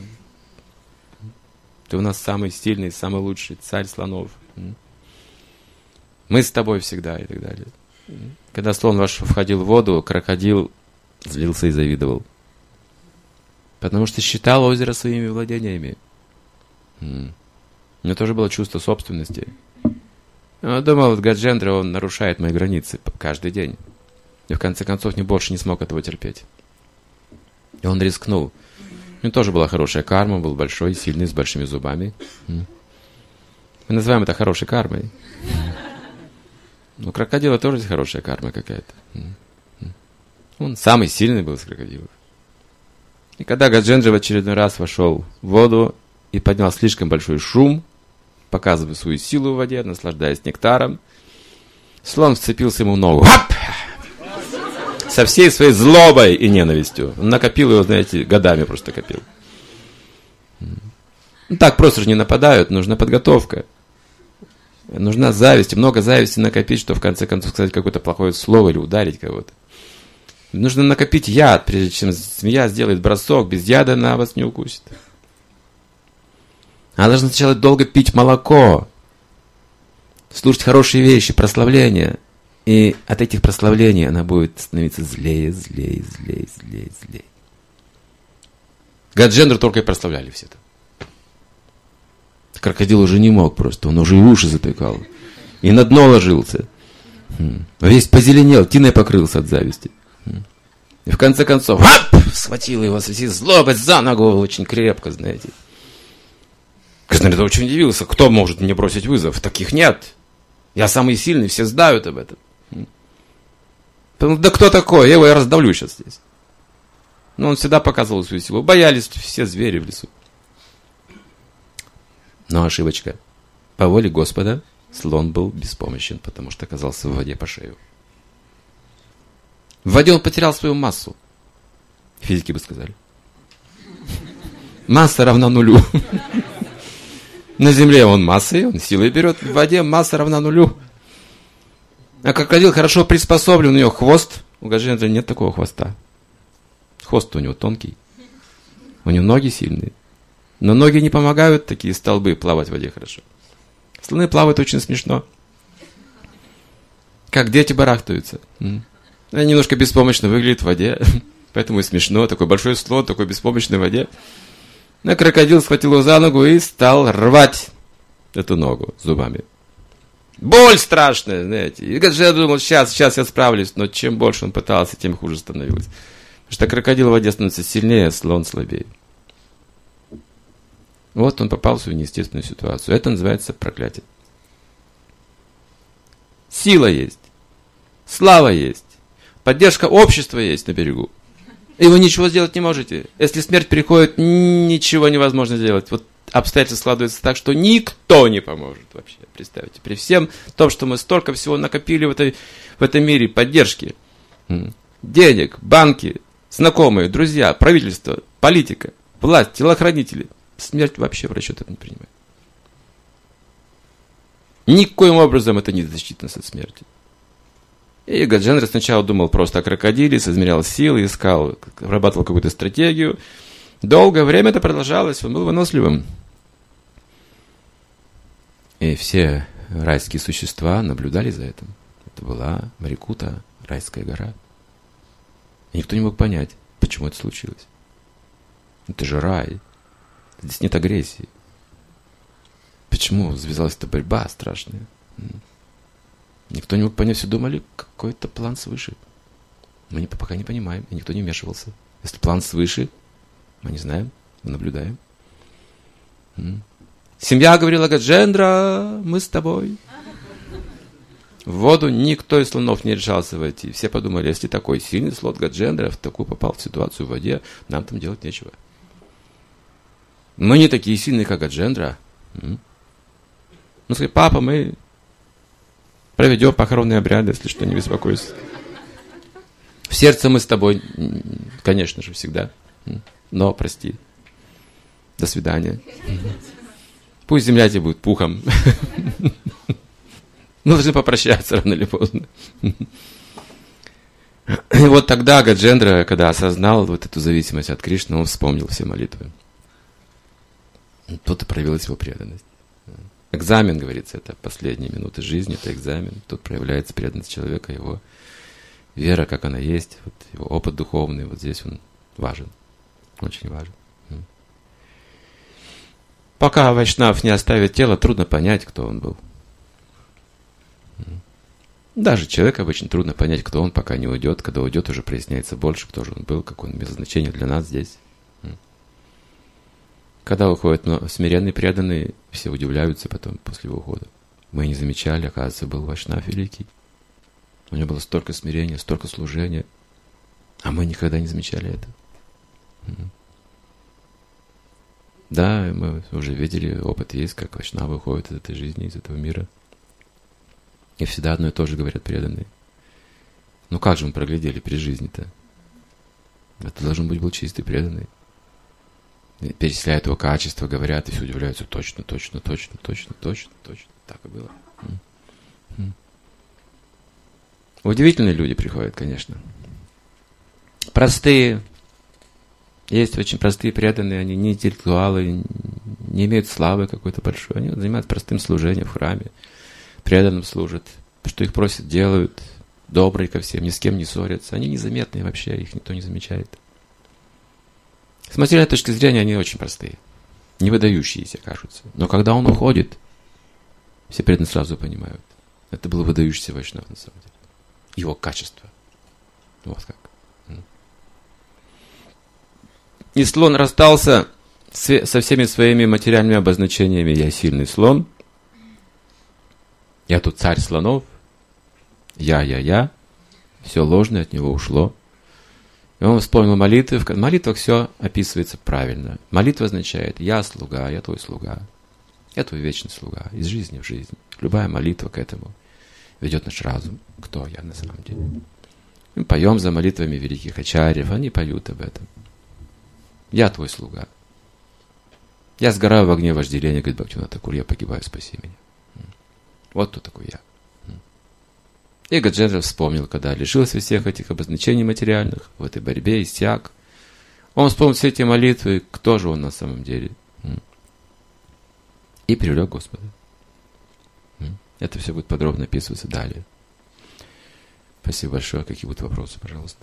Ты у нас самый сильный, самый лучший царь слонов. Мы с тобой всегда и так далее. Когда слон ваш входил в воду, крокодил злился и завидовал. Потому что считал озеро своими владениями. У него тоже было чувство собственности. Он думал, Гаджендра, он нарушает мои границы каждый день. И в конце концов больше не смог этого терпеть. И он рискнул. У него тоже была хорошая карма, был большой, сильный, с большими зубами. Мы называем это хорошей кармой. Но у крокодила тоже есть хорошая карма какая-то. Он самый сильный был из крокодилов. И когда Гаджендра в очередной раз вошел в воду и поднял слишком большой шум, показывая свою силу в воде, наслаждаясь нектаром, слон вцепился ему в ногу. Хап! Со всей своей злобой и ненавистью. Он накопил его, знаете, годами просто копил. Так просто же не нападают, нужна подготовка. Нужна зависть, много зависти накопить, чтобы в конце концов сказать какое-то плохое слово или ударить кого-то. Нужно накопить яд, прежде чем змея сделает бросок. Без яда она вас не укусит. Она должна сначала долго пить молоко, слушать хорошие вещи, прославления. И от этих прославлений она будет становиться злее. Гаджендру только и прославляли все это. Крокодил уже не мог просто, он уже и уши затыкал. И на дно ложился. Весь позеленел, тиной покрылся от зависти. И в конце концов, схватил его со всей злобой за ногу очень крепко, знаете. Гаджендра очень удивился, кто может мне бросить вызов? Таких нет. Я самый сильный, все знают об этом. Да кто такой? Я его раздавлю сейчас здесь. Но он всегда показывал свою силу. Боялись все звери в лесу. Но ошибочка. По воле Господа слон был беспомощен, потому что оказался в воде по шею. В воде он потерял свою массу. Физики бы сказали. Масса равна нулю. На земле он массой, он силой берет. В воде масса равна нулю. А крокодил хорошо приспособлен, у него хвост. У Гаджендра нет такого хвоста. Хвост у него тонкий. У него ноги сильные. Но ноги не помогают, такие столбы, плавать в воде хорошо. Слоны плавают очень смешно. Как дети барахтаются. Они немножко беспомощно выглядят в воде. Поэтому и смешно. Такой большой слон, такой беспомощный в воде. А крокодил схватил его за ногу и стал рвать эту ногу зубами. Боль страшная, знаете. И Гаджендра думал, сейчас я справлюсь. Но чем больше он пытался, тем хуже становилось. Потому что крокодил в воде становится сильнее, слон слабее. Вот он попал в свою неестественную ситуацию. Это называется проклятие. Сила есть. Слава есть. Поддержка общества есть на берегу. И вы ничего сделать не можете. Если смерть приходит, ничего невозможно сделать. Вот обстоятельства складываются так, что никто не поможет вообще. Представьте, при всем том, что мы столько всего накопили в этом мире, поддержки, денег, банки, знакомые, друзья, правительство, политика, власть, телохранители. Смерть вообще в расчет это не принимает. Никоим образом это не защитит нас от смерти. И Гаджендра сначала думал просто о крокодиле, соизмерял силы, искал, разрабатывал какую-то стратегию. Долгое время это продолжалось, он был выносливым. И все райские существа наблюдали за этим. Это была Марикута, райская гора. И никто не мог понять, почему это случилось. Это же рай. Здесь нет агрессии. Почему завязалась эта борьба страшная? Никто не мог понять, все думали, какой-то план свыше. Мы пока не понимаем, и никто не вмешивался. Если план свыше, мы не знаем, мы наблюдаем. Семья говорила: Гаджендра, мы с тобой. В воду никто из слонов не решался войти. Все подумали, если такой сильный слон Гаджендра в такую попал в ситуацию в воде, нам там делать нечего. Мы не такие сильные, как Гаджендра. Ну, сказали: папа, мы проведем похоронные обряды, если что, не беспокойся. В сердце мы с тобой, конечно же, всегда. Но, прости. До свидания. Пусть земля тебе будет пухом. Мы должны попрощаться рано или поздно. И вот тогда Гаджендра, когда осознал вот эту зависимость от Кришны, он вспомнил все молитвы. Тут и проявилась его преданность. Экзамен, говорится, это последние минуты жизни, это экзамен. Тут проявляется преданность человека, его вера, как она есть, вот его опыт духовный, вот здесь он важен, очень важен. Пока вайшнав не оставит тело, трудно понять, кто он был. Даже человеку обычно трудно понять, кто он, пока не уйдет. Когда уйдет, уже проясняется больше, кто же он был, какое он имел значение для нас здесь. Когда уходят смиренные, преданные, все удивляются потом, после его ухода. Мы не замечали, оказывается, был вайшнав великий. У него было столько смирения, столько служения, а мы никогда не замечали это. Да, мы уже видели, опыт есть, как вайшнавы уходят из этой жизни, из этого мира. И всегда одно и то же говорят преданные. Ну как же мы проглядели при жизни-то? Это должен быть был чистый преданный. Перечисляют его качества, говорят, и все удивляются. Точно. Так и было. Удивительные люди приходят, конечно. Простые. Есть очень простые преданные, они не интеллектуалы, не имеют славы какой-то большой. Они занимаются простым служением в храме. Преданным служат. Что их просят, делают. Добрые ко всем, ни с кем не ссорятся. Они незаметные вообще, их никто не замечает. С материальной точки зрения они очень простые. Не выдающиеся, кажутся. Но когда он уходит, все преданные сразу понимают. Это был выдающийся вайшнав на самом деле. Его качество. Вот как. И слон расстался со всеми своими материальными обозначениями. Я сильный слон. Я тут царь слонов. Я. Все ложное от него ушло. И он вспомнил молитвы. В молитвах все описывается правильно. Молитва означает «Я слуга, я твой слуга». Я твой вечный слуга. Из жизни в жизнь. Любая молитва к этому ведет наш разум. Кто я на самом деле? Мы поем за молитвами великих ачарьев. Они поют об этом. Я твой слуга. Я сгораю в огне вожделения, говорит Бхактивинода Тхакур. Я погибаю, спаси меня. Вот кто такой я. И Гаджендра вспомнил, когда лишился всех этих обозначений материальных, в этой борьбе, истяг. Он вспомнил все эти молитвы, кто же он на самом деле. И привлек Господа. Это все будет подробно описываться далее. Спасибо большое. Какие будут вопросы, пожалуйста?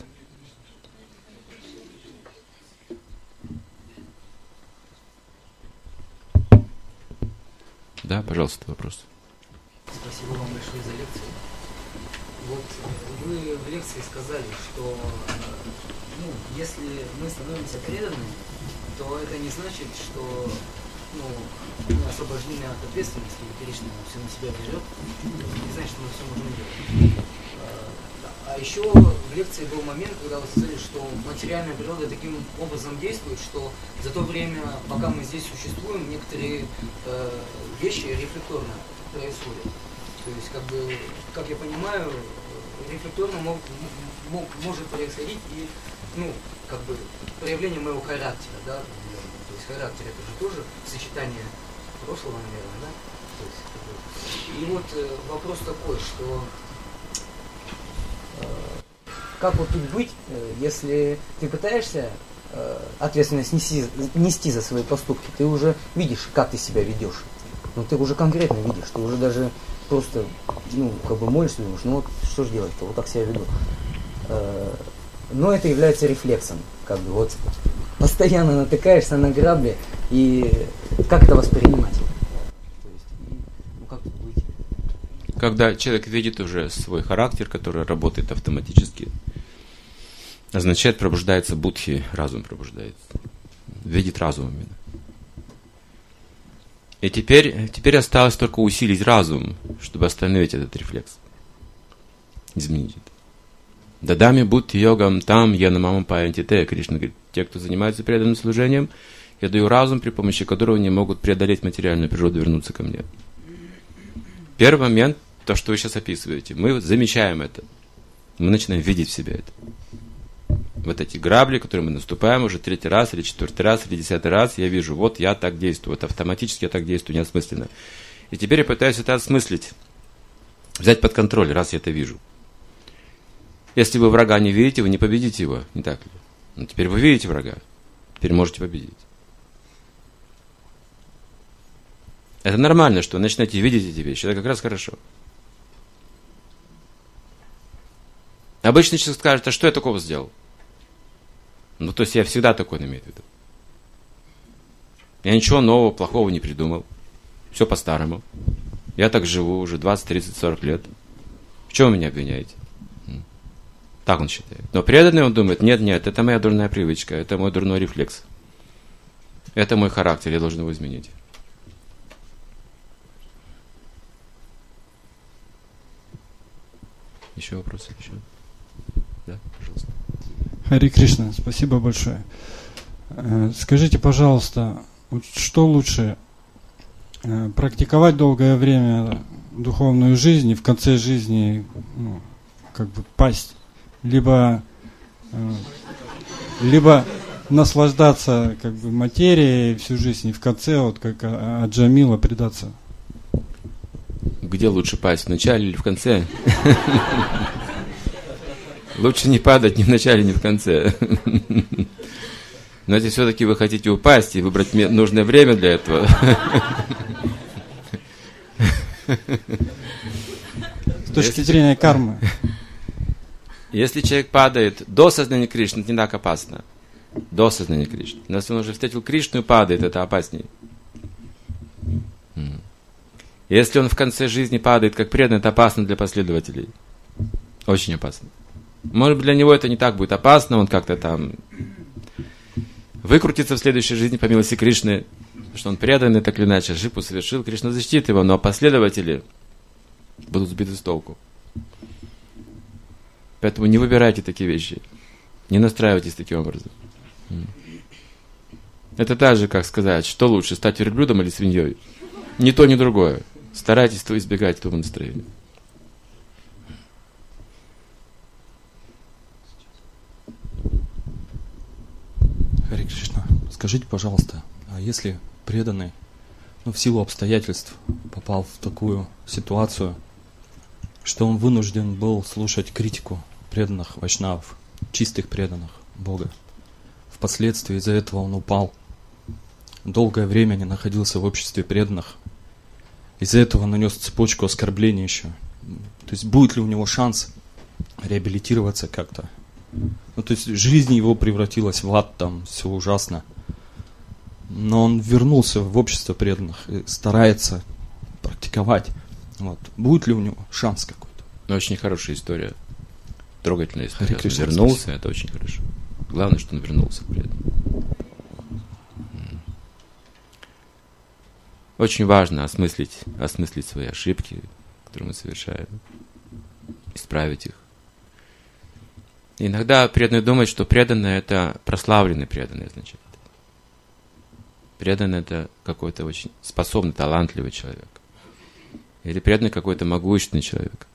Да, пожалуйста, вопрос. Спасибо вам большое за лекцию. Вот вы в лекции сказали, что если мы становимся преданными, то это не значит, что освобождение от ответственности, Кришна все на себя берет, не значит, что мы все можем делать. А еще в лекции был момент, когда вы сказали, что материальная природа таким образом действует, что за то время, пока мы здесь существуем, некоторые вещи рефлекторно происходят. То есть, как я понимаю, рефлекторно может происходить и, проявление моего характера, да, то есть характер это же тоже сочетание прошлого, наверное, да. То есть, и вот вопрос такой, что как вот тут быть, если ты пытаешься ответственность нести за свои поступки, ты уже видишь, как ты себя ведешь. Но ты уже конкретно видишь, ты уже даже просто, молишься, думаешь, что же делать-то, вот так себя веду. Но это является рефлексом, постоянно натыкаешься на грабли, и как это воспринимать? То есть, как тут быть? Когда человек видит уже свой характер, который работает автоматически, означает, пробуждается будхи, разум пробуждается. Видит разум именно. И теперь осталось только усилить разум, чтобы остановить этот рефлекс. Изменить это. Дадами будхи йогам там янамамам паянтите. Кришна говорит, те, кто занимается преданным служением, я даю разум, при помощи которого они могут преодолеть материальную природу и вернуться ко мне. Первый момент, то, что вы сейчас описываете, мы замечаем это. Мы начинаем видеть в себе это. Вот эти грабли, которые мы наступаем уже 3-й раз, или 4-й раз, или 10-й раз, я вижу, вот я так действую, вот автоматически я так действую, неосмысленно. И теперь я пытаюсь это осмыслить, взять под контроль, раз я это вижу. Если вы врага не видите, вы не победите его, не так ли? Но теперь вы видите врага, теперь можете победить. Это нормально, что вы начинаете видеть эти вещи, это как раз хорошо. Обычно человек скажет, а что я такого сделал? То есть я всегда такой имею в виду. Я ничего нового, плохого не придумал. Все по-старому. Я так живу уже 20, 30, 40 лет. В чем вы меня обвиняете? Так он считает. Но преданный он думает, нет, это моя дурная привычка, это мой дурной рефлекс. Это мой характер, я должен его изменить. Еще вопросы? Еще? Да, пожалуйста. Хари Кришна, спасибо большое. Скажите, пожалуйста, что лучше, практиковать долгое время духовную жизнь и в конце жизни пасть, либо наслаждаться материей всю жизнь и в конце, как Аджамила, предаться? Где лучше пасть, в начале или в конце? Лучше не падать ни в начале, ни в конце. Но если все-таки вы хотите упасть и выбрать нужное время для этого. С точки зрения кармы. Если человек падает до сознания Кришны, это не так опасно. До сознания Кришны. Но если он уже встретил Кришну и падает, это опаснее. Если он в конце жизни падает как преданный, это опасно для последователей. Очень опасно. Может быть, для него это не так будет опасно, он как-то там выкрутится в следующей жизни по милости Кришны, что он преданный, так или иначе, ошибку совершил, Кришна защитит его, но последователи будут сбиты с толку. Поэтому не выбирайте такие вещи. Не настраивайтесь таким образом. Это так же, как сказать, что лучше, стать верблюдом или свиньей. Ни то, ни другое. Старайтесь избегать этого настроения. Харе Кришна, скажите, пожалуйста, а если преданный, в силу обстоятельств попал в такую ситуацию, что он вынужден был слушать критику преданных вайшнавов, чистых преданных Бога. Впоследствии из-за этого он упал. Долгое время не находился в обществе преданных. Из-за этого нанес цепочку оскорблений еще. То есть будет ли у него шанс реабилитироваться как-то? То есть жизнь его превратилась в ад, там все ужасно. Но он вернулся в общество преданных и старается практиковать. Будет ли у него шанс какой-то? Очень хорошая история. Трогательная история. Он вернулся, это очень хорошо. Главное, что он вернулся при этом. Очень важно осмыслить свои ошибки, которые мы совершаем, исправить их. Иногда преданный думает, что преданный — это прославленный преданный означает. Преданный — это какой-то очень способный, талантливый человек. Или преданный какой-то могущественный человек.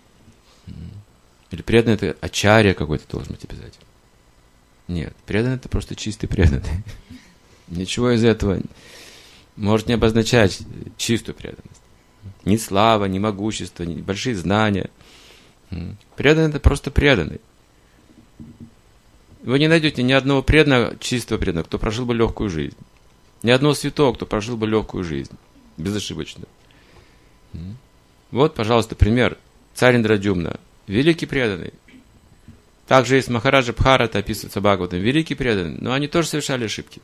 Или преданный — это ачарья какой-то должен быть обязательно. Нет, преданный — это просто чистый преданный. Ничего из этого может не обозначать чистую преданность. Ни слава, ни могущество, ни большие знания. Преданный — это просто преданный. Вы не найдете ни одного преданного, чистого преданного, кто прожил бы легкую жизнь. Ни одного святого, кто прожил бы легкую жизнь. Безошибочно. Вот, пожалуйста, пример. Царь Индраджумна. Великий преданный. Также есть Махараджа Бхарата, описывается Бхагаватом. Великий преданный. Но они тоже совершали ошибки.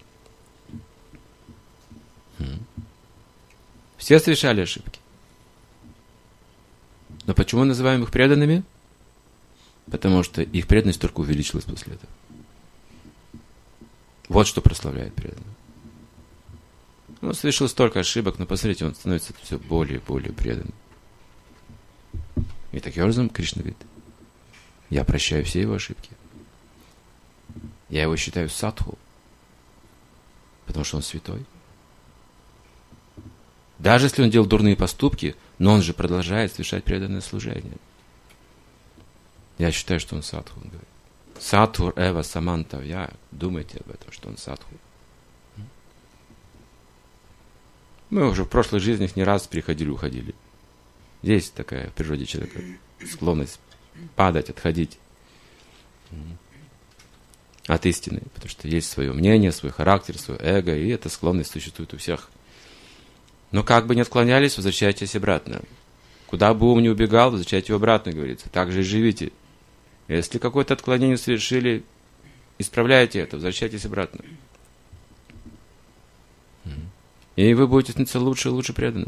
Все совершали ошибки. Но почему называем их преданными? Потому что их преданность только увеличилась после этого. Вот что прославляет преданного. Он совершил столько ошибок, но посмотрите, он становится все более и более преданным. И таким образом Кришна говорит: я прощаю все его ошибки. Я его считаю садху, потому что он святой. Даже если он делал дурные поступки, но он же продолжает совершать преданное служение. Я считаю, что он садху, он говорит. Садхур эва самантавья. Думайте об этом, что он садху. Мы уже в прошлых жизнях не раз приходили, уходили. Есть такая в природе человека склонность падать, отходить от истины, потому что есть свое мнение, свой характер, свое эго, и эта склонность существует у всех. Но как бы ни отклонялись, возвращайтесь обратно. Куда бы ум ни убегал, возвращайте его обратно, говорится. Так же и живите. Если какое-то отклонение совершили, исправляйте это, возвращайтесь обратно. И вы будете становиться лучше и лучше преданным.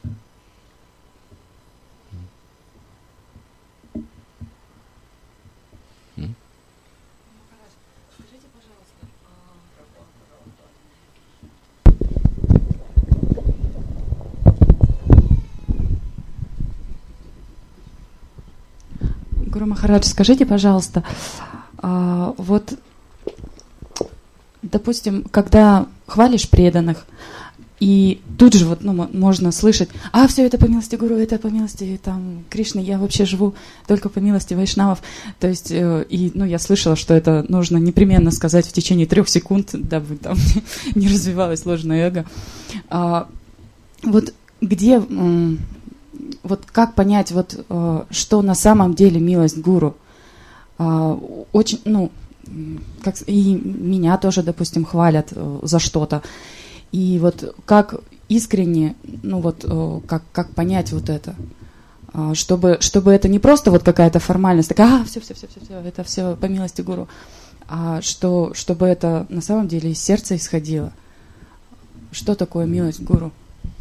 Гуру Махарадж, скажите, пожалуйста, вот, допустим, когда хвалишь преданных, и тут же вот, можно слышать: все это по милости Гуру, это по милости Кришны, я вообще живу только по милости вайшнавов. То есть, я слышала, что это нужно непременно сказать в течение 3 секунд, дабы там не развивалось ложное эго. Вот где, вот как понять, вот, что на самом деле милость Гуру? Очень, и меня тоже, допустим, хвалят за что-то. И вот как искренне, как понять вот это, чтобы это не просто вот какая-то формальность, такая: все, это все по милости Гуру, а чтобы это на самом деле из сердца исходило. Что такое милость Гуру?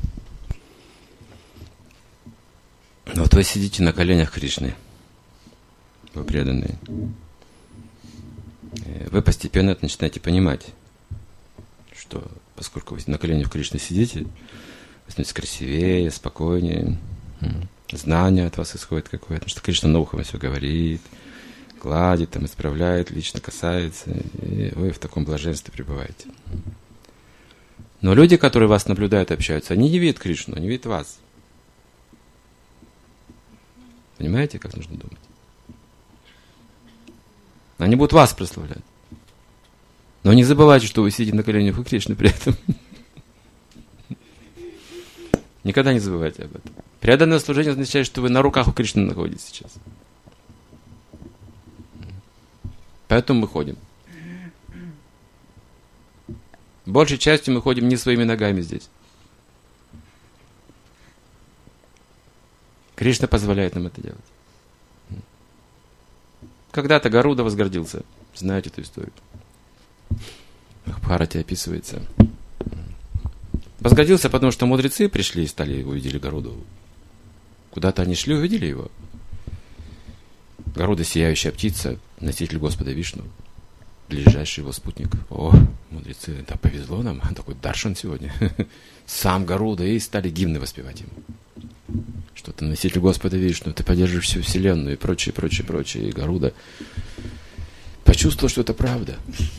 Вот вы сидите на коленях Кришны, вы преданные. Вы постепенно это начинаете понимать, что поскольку вы на коленях Кришны сидите, вы становитесь красивее, спокойнее, знание от вас исходит какое-то, потому что Кришна на ухо все говорит, гладит, там, исправляет, лично касается, и вы в таком блаженстве пребываете. Но люди, которые вас наблюдают, общаются, они не видят Кришну, они видят вас. Понимаете, как нужно думать? Они будут вас прославлять. Но не забывайте, что вы сидите на коленях у Кришны при этом. Никогда не забывайте об этом. Преданное служение означает, что вы на руках у Кришны находитесь сейчас. Поэтому мы ходим. Большей частью мы ходим не своими ногами здесь. Кришна позволяет нам это делать. Когда-то Гаруда возгордился. Знаете эту историю? В Бхарате описывается. Возгордился, потому что мудрецы пришли и стали, увидели Гаруду. Куда-то они шли, увидели его. Гаруда, сияющая птица, носитель Господа Вишну, ближайший его спутник. О, мудрецы, да повезло нам, такой даршан сегодня. Сам Гаруда, и стали гимны воспевать ему. Что ты носитель Господа Вишну, ты поддерживаешь всю вселенную и прочее, прочее, прочее. И Гаруда почувствовал, что это правда.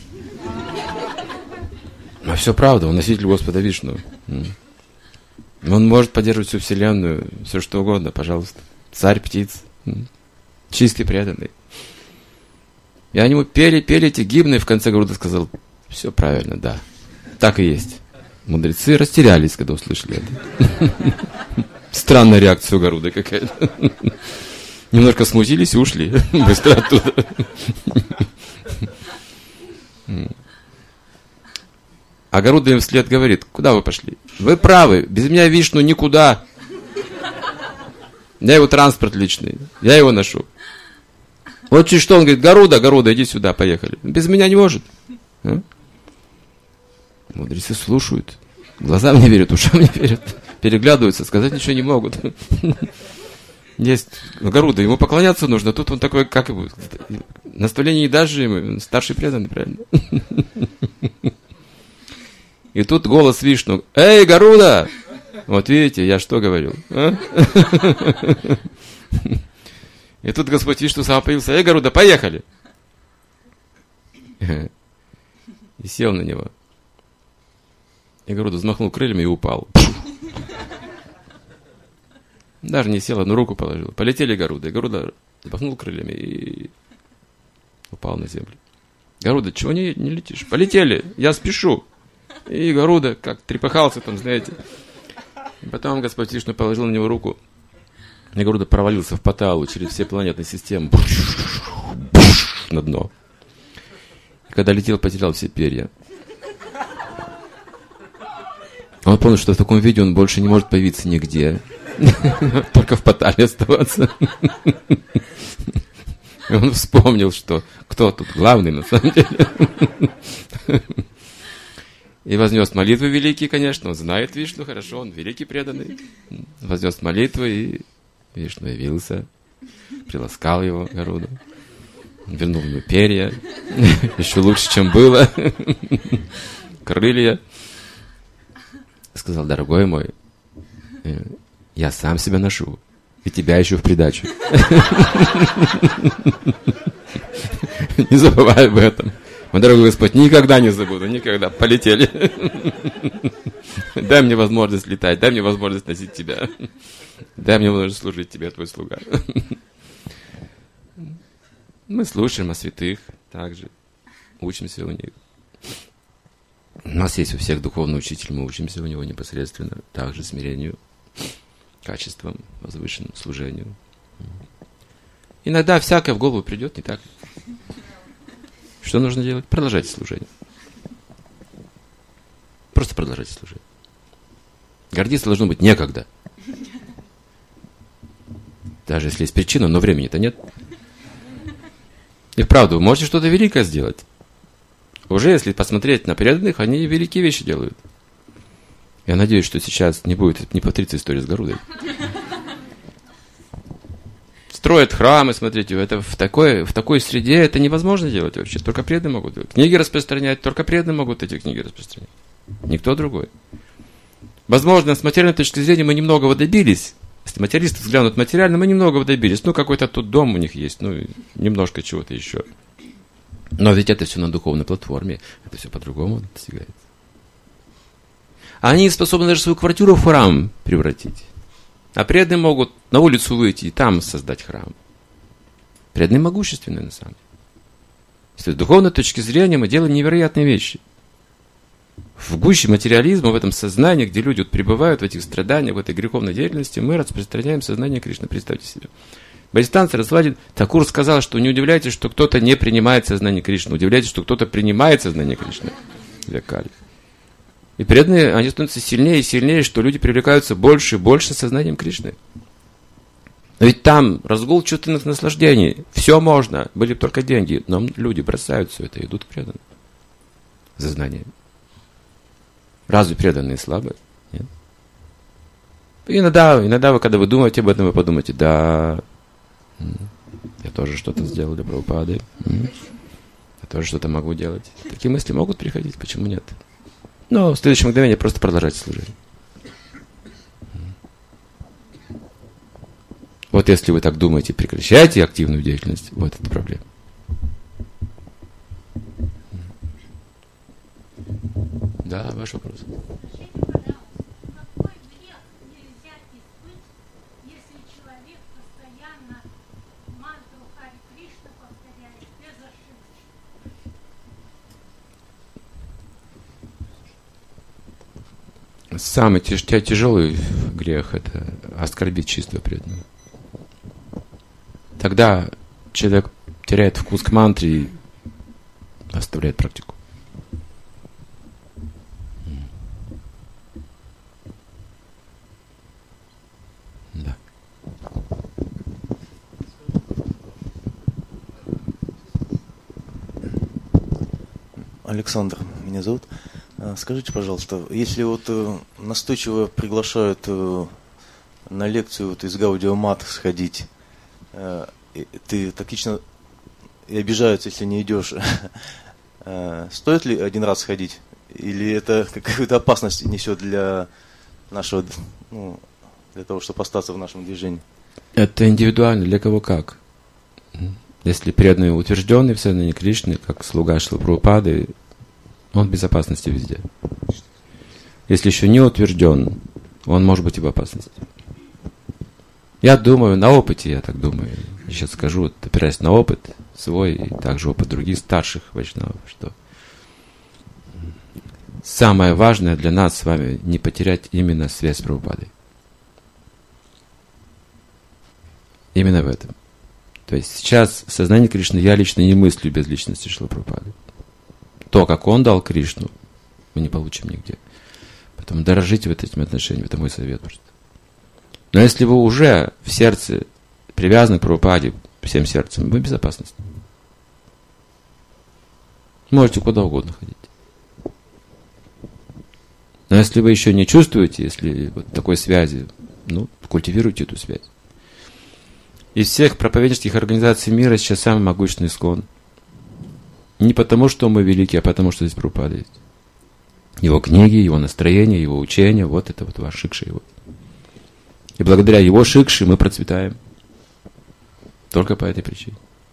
А все правда, он носитель Господа Вишну. Он может поддерживать всю вселенную, все что угодно, пожалуйста. Царь птиц, чистый, преданный. И они ему пели эти гимны, и в конце Гаруда сказал, все правильно, да, так и есть. Мудрецы растерялись, когда услышали это. Странная реакция у Гаруды какая-то. Немножко смутились и ушли быстро оттуда. А Гаруда им вслед говорит, куда вы пошли? Вы правы, без меня Вишну никуда. Я его транспорт личный, я его ношу. Вот чуть что, он говорит, Гаруда, иди сюда, поехали. Без меня не может. А? Мудрецы слушают, глазам не верят, ушам не верят, переглядываются, сказать ничего не могут. Есть Гаруда, ему поклоняться нужно, тут он такой, как его, наставление не дашь ему, старший преданный, правильно? И тут голос Вишну. Эй, Гаруда! Вот видите, я что говорил? А? И тут Господь Вишну сам появился. Эй, Гаруда, поехали! И сел на него. И Гаруда взмахнул крыльями и упал. Даже не сел, одну руку положил. Полетели Гаруда. И Гаруда взмахнул крыльями и упал на землю. Гаруда, чего не летишь? Полетели, я спешу. И Гаруда как трепыхался там, знаете. И потом Господь Вишну положил на него руку. И Гаруда провалился в Паталу через все планетные системы. На дно. И когда летел, потерял все перья. Он понял, что в таком виде он больше не может появиться нигде. Только в Патале оставаться. И он вспомнил, что кто тут главный на самом деле. И вознес молитвы великие, конечно, он знает Вишну хорошо, он великий преданный. Вознес молитвы, и Вишну явился, приласкал его, Гаруду, вернул ему перья, еще лучше, чем было, крылья. Сказал, дорогой мой, я сам себя ношу, и тебя еще в придачу. Не забывай об этом. Мой дорогой Господь, никогда не забуду, никогда. Полетели. Дай мне возможность летать, дай мне возможность носить тебя. Дай мне возможность служить тебе, твой слуга. Мы слушаем о святых также, учимся у них. У нас есть у всех духовный учитель, мы учимся у него непосредственно, также смирению, качествам, возвышенному служению. Иногда всякое в голову придет, не так? Что нужно делать? Продолжайте служение. Просто продолжайте служение. Гордиться должно быть некогда. Даже если есть причина, но времени-то нет. И вправду, вы можете что-то великое сделать. Уже если посмотреть на преданных, они великие вещи делают. Я надеюсь, что сейчас не повторится история с Гарудой. Строят храмы, смотрите, это в такой среде это невозможно делать вообще. Только преданные могут делать. Книги распространять, только преданные могут эти книги распространять. Никто другой. Возможно, с материальной точки зрения мы немногого добились Если материалисты взглянут материально, мы немного добились. Ну, какой-то тут дом у них есть, ну, немножко чего-то еще. Но ведь это все на духовной платформе, это все по-другому достигается. Они способны даже свою квартиру в храм превратить. А преданные могут на улицу выйти и там создать храм. Преданные могущественные на самом деле. С духовной точки зрения мы делаем невероятные вещи. В гуще материализма, в этом сознании, где люди вот пребывают в этих страданиях, в этой греховной деятельности, мы распространяем сознание Кришны. Представьте себе. Бхактисиданта Сарасвати Такур сказал, что не удивляйтесь, что кто-то не принимает сознание Кришны. Удивляйтесь, что кто-то принимает сознание Кришны. И преданные, они становятся сильнее и сильнее, что люди привлекаются больше и больше сознанием Кришны. Но ведь там разгул чувственных наслаждений. Все можно, были бы только деньги. Но люди бросают все это и идут к преданным. За знанием. Разве преданные слабые? Нет. Иногда вы, когда вы думаете об этом, вы подумаете, да, я тоже что-то сделал для Прабхупады. Я тоже что-то могу делать. Такие мысли могут приходить, почему нет? Но в следующее мгновение просто продолжайте служение. Вот если вы так думаете, прекращайте активную деятельность, вот это проблема. Да, ваш вопрос. Самый тяжелый грех – это оскорбить чистого преданного. Тогда человек теряет вкус к мантре и оставляет практику. Да. Александр меня зовут. Скажите, пожалуйста, если вот настойчиво приглашают на лекцию вот из Гаудио-Мат сходить, ты тактично и обижаются, если не идешь, стоит ли один раз сходить? Или это какую-то опасность несет для нашего, ну, для того, чтобы остаться в нашем движении? Это индивидуально, для кого как. Если преданный утвержденный в сознании Кришны, как слуга Шрилы Прабхупады, он в безопасности везде. Если еще не утвержден, он может быть и в опасности. Я думаю, на опыте, я так думаю, я сейчас скажу, вот, опираясь на опыт свой и также опыт других старших вайшнавов, что самое важное для нас с вами не потерять именно связь с Прабхупадой. Именно в этом. То есть сейчас сознание Кришны я лично не мыслю без личности Шрилы Прабхупады. То, как он дал Кришну, мы не получим нигде. Поэтому дорожите вот этими отношениями, это мой совет просто. Но если вы уже в сердце привязаны к Прабхупаде всем сердцем, вы в безопасности. Можете куда угодно ходить. Но если вы еще не чувствуете, если вот такой связи, ну, культивируйте эту связь. Из всех проповеднических организаций мира сейчас самый могущественный ИСККОН. Не потому, что мы велики, а потому, что здесь Прабхупада есть. Его книги, его настроение, его учение, вот это вот ваш шикша его. И благодаря его шикше мы процветаем. Только по этой причине.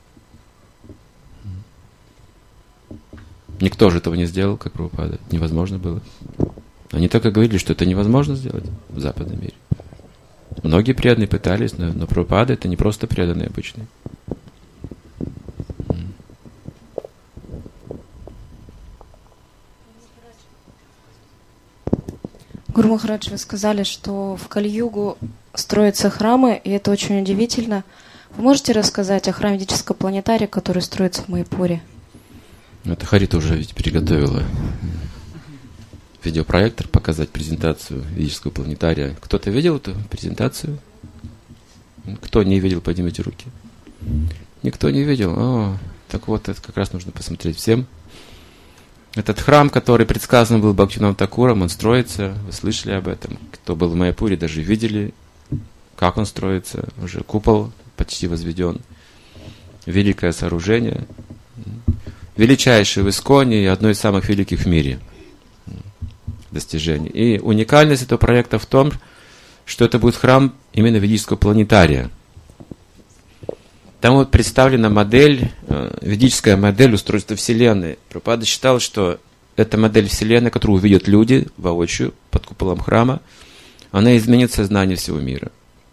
Никто же этого не сделал, как Прабхупада. Невозможно было. Они только говорили, что это невозможно сделать в западном мире. Многие преданные пытались, но Прабхупада это не просто преданные обычные. Гуру Махарадж, вы сказали, что в Кали-югу строятся храмы, и это очень удивительно. Вы можете рассказать о храме ведического планетария, который строится в Майяпуре? Это Харита уже ведь приготовила видеопроектор, показать презентацию ведического планетария. Кто-то видел эту презентацию? Кто не видел, поднимите руки. Никто не видел? О, так вот, это как раз нужно посмотреть всем. Этот храм, который предсказан был Бхактивинодом Такуром, он строится. Вы слышали об этом. Кто был в Майяпуре, даже видели, как он строится. Уже купол почти возведен. Великое сооружение. Величайшее в ИСККОНе и одно из самых великих в мире достижений. И уникальность этого проекта в том, что это будет храм именно ведического планетария. Там вот представлена модель, ведическая модель устройства Вселенной. Прабхупада считал, что эта модель Вселенной, которую увидят люди воочию под куполом храма, она изменит сознание всего мира.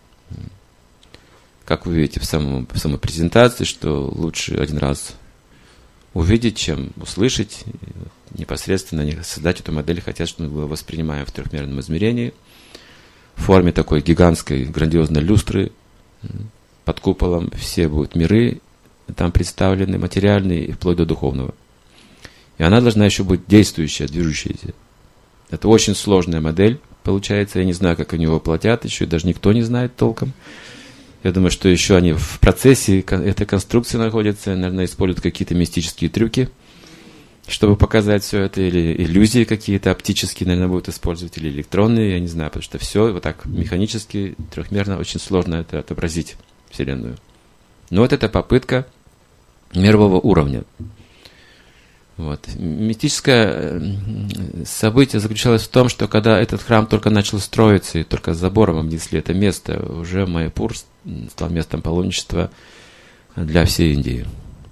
Как вы видите в самой презентации, что лучше один раз увидеть, чем услышать, непосредственно создать эту модель, хотят, чтобы мы воспринимаем в трехмерном измерении, в форме такой гигантской, грандиозной люстры, под куполом все будут миры там представлены, материальные и вплоть до духовного. И она должна еще быть действующая, движущаяся. Это очень сложная модель, получается. Я не знаю, как они его воплотят, еще даже никто не знает толком. Я думаю, что еще они в процессе этой конструкции находятся, наверное, используют какие-то мистические трюки, чтобы показать все это, или иллюзии какие-то оптические, наверное, будут использовать, или электронные, я не знаю, потому что все вот так механически, трехмерно, очень сложно это отобразить, Вселенную. Но вот это попытка мирового уровня. Вот. Мистическое событие заключалось в том, что когда этот храм только начал строиться, и только с забором обнесли это место, уже Майяпур стал местом паломничества для всей Индии.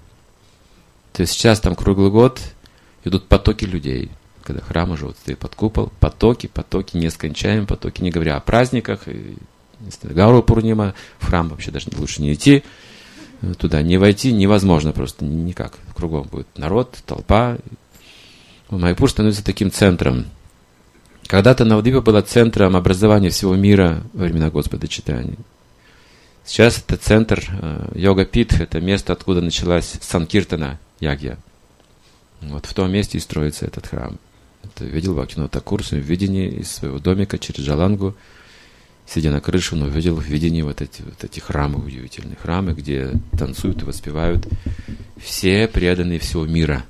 То есть сейчас там круглый год идут потоки людей, когда храм уже вот стоит под купол, потоки, нескончаемые потоки, не говоря о праздниках, Гаура Пурнима, в храм вообще даже лучше не идти, туда не войти невозможно просто никак. Кругом будет народ, толпа. Майяпур становится таким центром. Когда-то Навадвипа была центром образования всего мира во времена Господа Чайтаньи. Сейчас это центр Йога-Питх, это место, откуда началась Санкиртана Ягья. Вот в том месте и строится этот храм. Это видел Бхактивинода Тхакур в своем видении из своего домика через Джалангу. Сидя на крыше, он увидел в видении вот эти храмы, удивительные храмы, где танцуют и воспевают все преданные всего мира.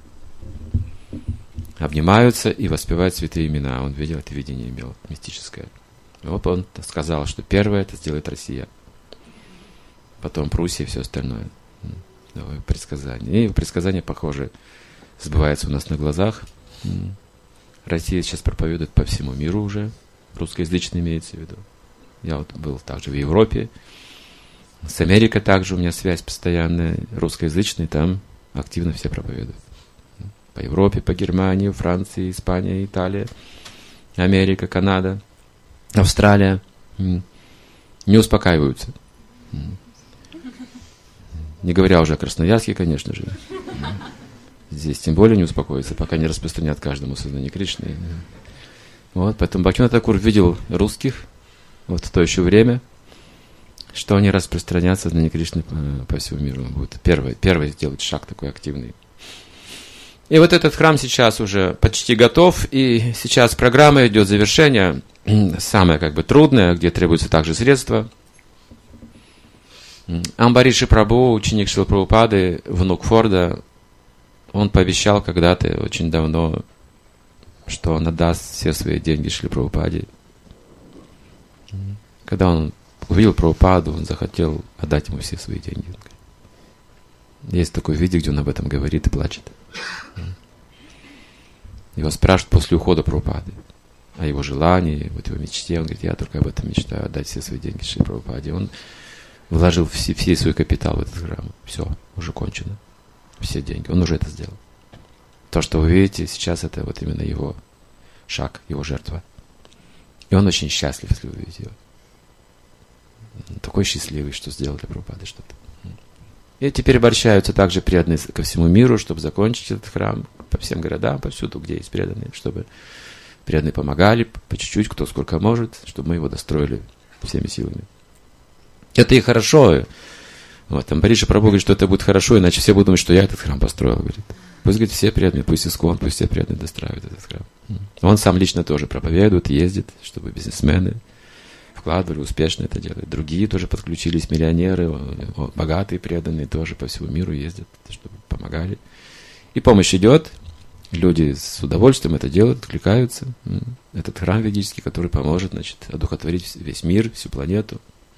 Обнимаются и воспевают святые имена. Он видел это видение, имел мистическое. И вот он сказал, что первое это сделает Россия. Потом Пруссия и все остальное. Предсказание. И предсказания, похоже, сбываются у нас на глазах. Россия сейчас проповедует по всему миру уже. Русскоязычный имеется в виду. Я вот был также в Европе. С Америкой также у меня связь постоянная, русскоязычная, там активно все проповедуют. По Европе, по Германии, Франции, Испания, Италия, Америка, Канада, Австралия. Не успокаиваются. Не говоря уже о Красноярске, конечно же. Здесь тем более не успокоятся, пока не распространят каждому сознание Кришны. Вот, поэтому Бхактивинода Тхакур видел русских, вот в то еще время, что они распространят сознание Кришны по всему миру. Вот первый сделать шаг такой активный. И вот этот храм сейчас уже почти готов, и сейчас программа идет завершение, самое как бы трудное, где требуются также средства. Амбариши Прабху, ученик Шрилы Прабхупады, внук Форда, он пообещал когда-то, очень давно, что он отдаст все свои деньги Шриле Прабхупаде. Когда он увидел Прабхупаду, он захотел отдать ему все свои деньги. Есть такое видео, где он об этом говорит и плачет. Его спрашивают после ухода Прабхупады о его желании, вот его мечте. Он говорит, я только об этом мечтаю, отдать все свои деньги Шриле Прабхупаде. Он вложил все свой капитал в этот храм. Все, уже кончено. Все деньги. Он уже это сделал. То, что вы видите сейчас, это вот именно его шаг, его жертва. И он очень счастлив, если вы видите его. Такой счастливый, что сделал для Прабхупады что-то. И теперь обращаются также преданные ко всему миру, чтобы закончить этот храм по всем городам, повсюду, где есть преданные, чтобы преданные помогали по чуть-чуть, кто сколько может, чтобы мы его достроили всеми силами. Это и хорошо. Вот, Амбариши Прабху говорит, что это будет хорошо, иначе все будут думать, что я этот храм построил. Говорит. Пусть, говорит, все преданные, пусть Искон, пусть все преданные достраивают этот храм. Он сам лично тоже проповедует, ездит, чтобы бизнесмены вкладывали, успешно это делают. Другие тоже подключились, миллионеры, богатые преданные тоже по всему миру ездят, чтобы помогали. И помощь идет, люди с удовольствием это делают, откликаются. Этот храм ведический, который поможет, значит, одухотворить весь мир, всю планету.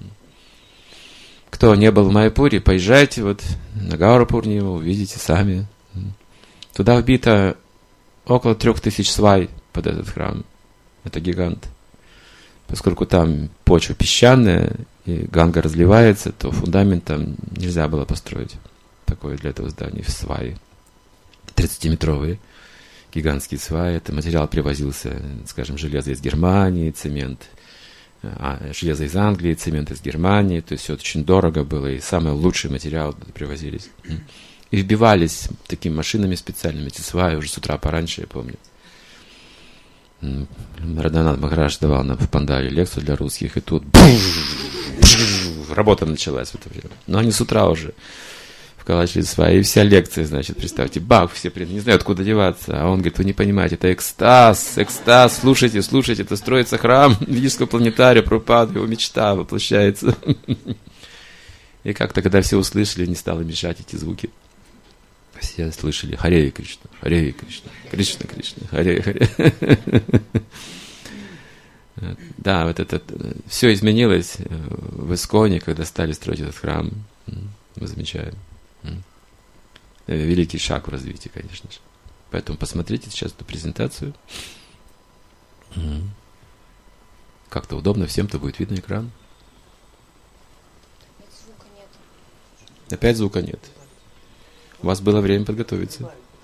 Кто не был в Майяпуре, поезжайте вот на Гаура Пурниму, увидите сами. Туда вбито около 3000 свай под этот храм. Это гигант. Поскольку там почва песчаная, и Ганга разливается, то фундамент там нельзя было построить. Такое для этого здания, сваи. 30-метровые, гигантские сваи. Это материал привозился, скажем, железо из Германии, цемент, железо из Англии, цемент из Германии. То есть все очень дорого было, и самые лучшие материалы привозились. И вбивались такими машинами специальными, эти сваи, уже с утра пораньше, я помню. Радханат Махарадж давал нам в Пандаре лекцию для русских, и тут работа началась в это время. Но они с утра уже вколачивали свои, и вся лекция, значит, представьте, бах, все не знают, куда деваться. А он говорит, вы не понимаете, это экстаз, слушайте, это строится храм ведического планетария, Прабхупады, его мечта воплощается. И как-то, когда все услышали, не стало мешать эти звуки. Все слышали Харе Кришна, Харе Кришна, Кришна Кришна, Харе Харе. Да, вот это все изменилось в Исконе, когда стали строить этот храм. Мы замечаем. Великий шаг в развитии, конечно же. Поэтому посмотрите сейчас эту презентацию. Как-то удобно, всем-то будет видно экран. Опять звука нет. У вас было время подготовиться.